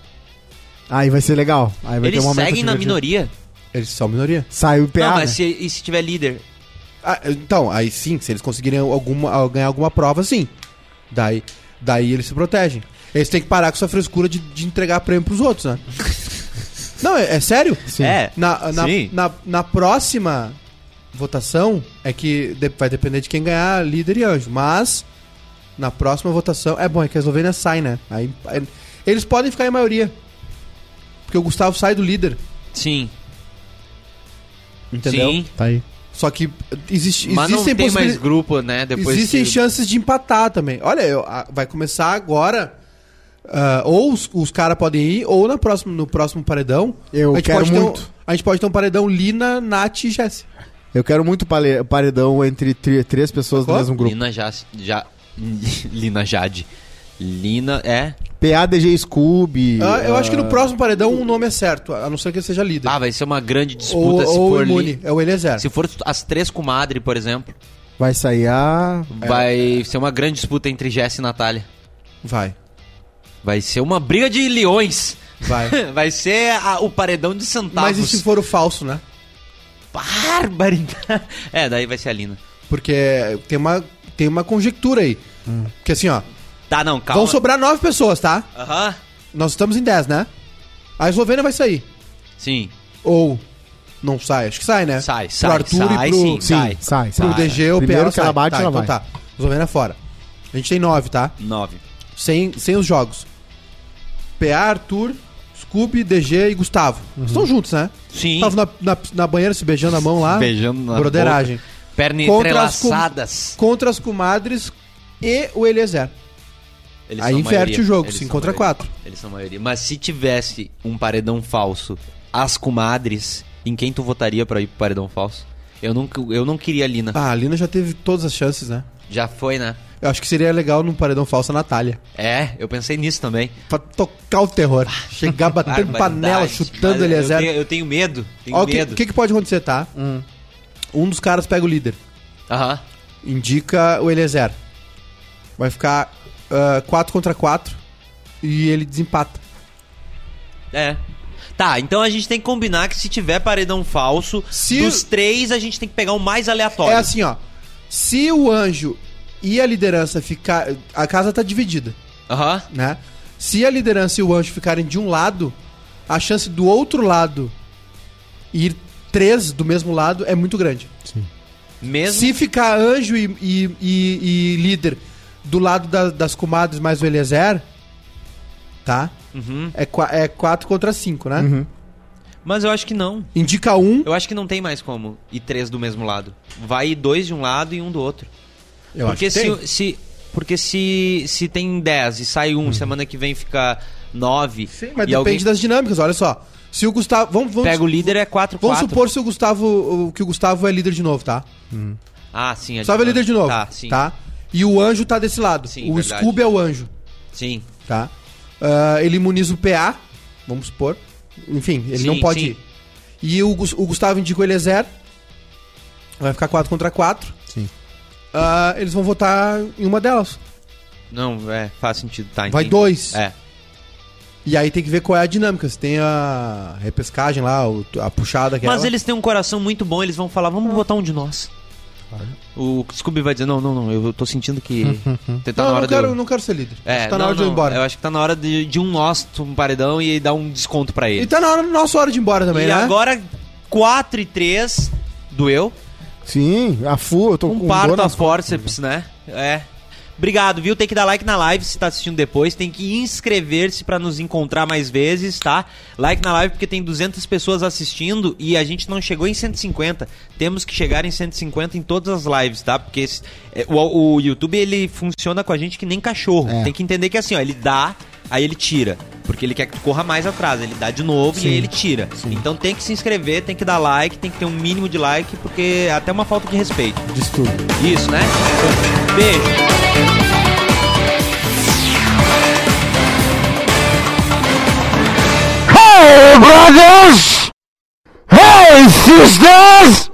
Aí vai ser legal. Aí vai Eles ter um momento seguem na divertido. minoria. Eles são minoria. Sai o P A, não, né? mas se, e se tiver líder? Ah, então, aí sim, se eles conseguirem alguma, ganhar alguma prova, sim. Daí, daí eles se protegem. Eles têm que parar com essa frescura de, de entregar prêmio pros outros, né? Não, é, é sério? Sim. É. Na, na, Sim. na, na próxima votação, é que de- vai depender de quem ganhar líder e anjo. Mas, na próxima votação, é bom, é que a Eslovênia sai, né? Aí, aí- eles podem ficar em maioria. Porque o Gustavo sai do líder, Sim. entendeu? Sim. Tá aí. Só que existe, Mas não existem tem mais possibilidades. grupo, né? Depois Existem que... chances de empatar também. Olha, eu- a- vai começar agora. ah, ou os, os caras podem ir, ou na próxima, no próximo paredão. Eu a gente quero pode ter um- muito. a gente pode ter um paredão Lina, Nath e Jessie. Eu quero muito pale- paredão entre tri- três pessoas Qual? do mesmo grupo. Lina já, já... Lina Jade. Lina, é... P A, D G, Scooby... Ah, eu acho que no ah, próximo paredão o nome é certo, a não ser que ele seja líder. Ah, vai ser uma grande ou disputa se ou for... imune, li- é o Eliezer. Se for as três comadres, por exemplo, Vai sair a... vai ser uma grande disputa entre Jess e Natália. Vai, Vai ser uma briga de leões. vai. Vai ser a- o paredão de centavos. Mas e se for o falso, né? Barbaridade. É, daí vai ser a Lina. Porque tem uma, tem uma conjectura aí. Que assim, ó, Tá, não, calma. vão sobrar nove pessoas, tá? Aham. Nós estamos em dez, né? A Eslovênia vai sair. Sim. Ou não sai, acho que sai, né? Sai, Pro sai, Arthur sai, e pro, sim, Sim, sai. sai, pro sai. D G ou P Primeiro A que ela bate, tá, ela então vai. tá. Eslovênia fora. A gente tem nove, tá? Nove. Sem, sem os jogos. P A, Arthur, Scooby, D G e Gustavo. Estão juntos, né? Sim. Estavam na, na, na banheira se beijando a mão lá. Beijando na Broderagem. boca. Pernas Contra as com- entrelaçadas. Contra as comadres e o Eliezer. Eles Aí são inverte maioria. o jogo, Eles cinco são contra maioria. quatro. Eles são maioria. Mas se tivesse um paredão falso, as comadres, em quem tu votaria pra ir pro paredão falso? Eu não, eu não queria a Lina. Ah, a Lina já teve todas as chances, né? Já foi, né? Eu acho que seria legal num paredão falso a Natália. É, eu pensei nisso também. Pra tocar o terror. Chegar batendo Barbaridade. panela, chutando Mas o Eliezer. Eu tenho, eu tenho medo. Tenho Ó, o que, medo. que que pode acontecer, tá? Um dos caras pega o líder. Aham. Indica o Eliezer. Vai ficar quatro contra quatro e ele desempata. É. Tá, então a gente tem que combinar que se tiver paredão falso, Se- dos três a gente tem que pegar o mais aleatório. É assim, ó. Se o anjo e a liderança ficar... A casa tá dividida, Aham. né? Se a liderança e o anjo ficarem de um lado, a chance do outro lado ir três do mesmo lado é muito grande. Mesmo. Se ficar anjo e, e- e- e líder do lado da- das comadres mais o Eliezer, tá? Uhum. É, qua- é quatro contra cinco, né? Mas eu acho que não. Indica um. Eu acho que não tem mais como ir três do mesmo lado. Vai dois de um lado e um do outro. Eu porque acho que se, tem. se porque se se tem dez e sai um, semana que vem fica nove. Sim, mas e depende alguém das dinâmicas, olha só. Se o Gustavo... Vamos, vamos, pega o líder, é quatro quatro. vamos supor se o Gustavo, o- que o Gustavo é líder de novo, tá? Ah, sim. Gustavo é líder de novo, Tá, sim. tá? E o anjo tá desse lado. Sim, o verdade. Scooby é o anjo, Sim. tá? Ah, ele imuniza o P A, vamos supor. Enfim, ele Sim, não pode sim. ir. E o, Gus- o Gustavo indica o Eliezer. Vai ficar quatro contra quatro. Sim. Ah, eles vão votar em uma delas. Não, é, faz sentido, tá. Vai entendi. dois. É. E aí tem que ver qual é a dinâmica. Se tem a repescagem lá, o- a puxada que Mas eles têm um coração muito bom, eles vão falar, vamos botar um de nós. O Scooby vai dizer, não, não, não, eu tô sentindo que tá Não, na hora não quero, de eu... não quero ser líder. É, Acho que tá não, na hora de eu ir não, embora. Eu acho que tá na hora de, de um nós, um paredão e dar um desconto pra ele. E tá na hora, nossa hora de ir embora também, E né? agora, quatro e três, doeu. Sim, a Fu, eu tô Um com parto dor a nas forceps, né? É. Obrigado, viu? Tem que dar like na live se tá assistindo depois. Tem que inscrever-se pra nos encontrar mais vezes, tá? Like na live porque tem duzentas pessoas assistindo e a gente não chegou em cento e cinquenta. Temos que chegar em cento e cinquenta em todas as lives, tá? Porque esse- é, o, o YouTube, ele funciona com a gente que nem cachorro. É. Tem que entender que assim, ó, ele dá, aí ele tira. Porque ele quer que tu corra mais atrás. Ele dá de novo Sim. e aí ele tira. Então tem que se inscrever, tem que dar like, tem que ter um mínimo de like, porque é até uma falta de respeito. distúrbio. Isso, né? Beijo. Hey, brothers! Hey, sisters!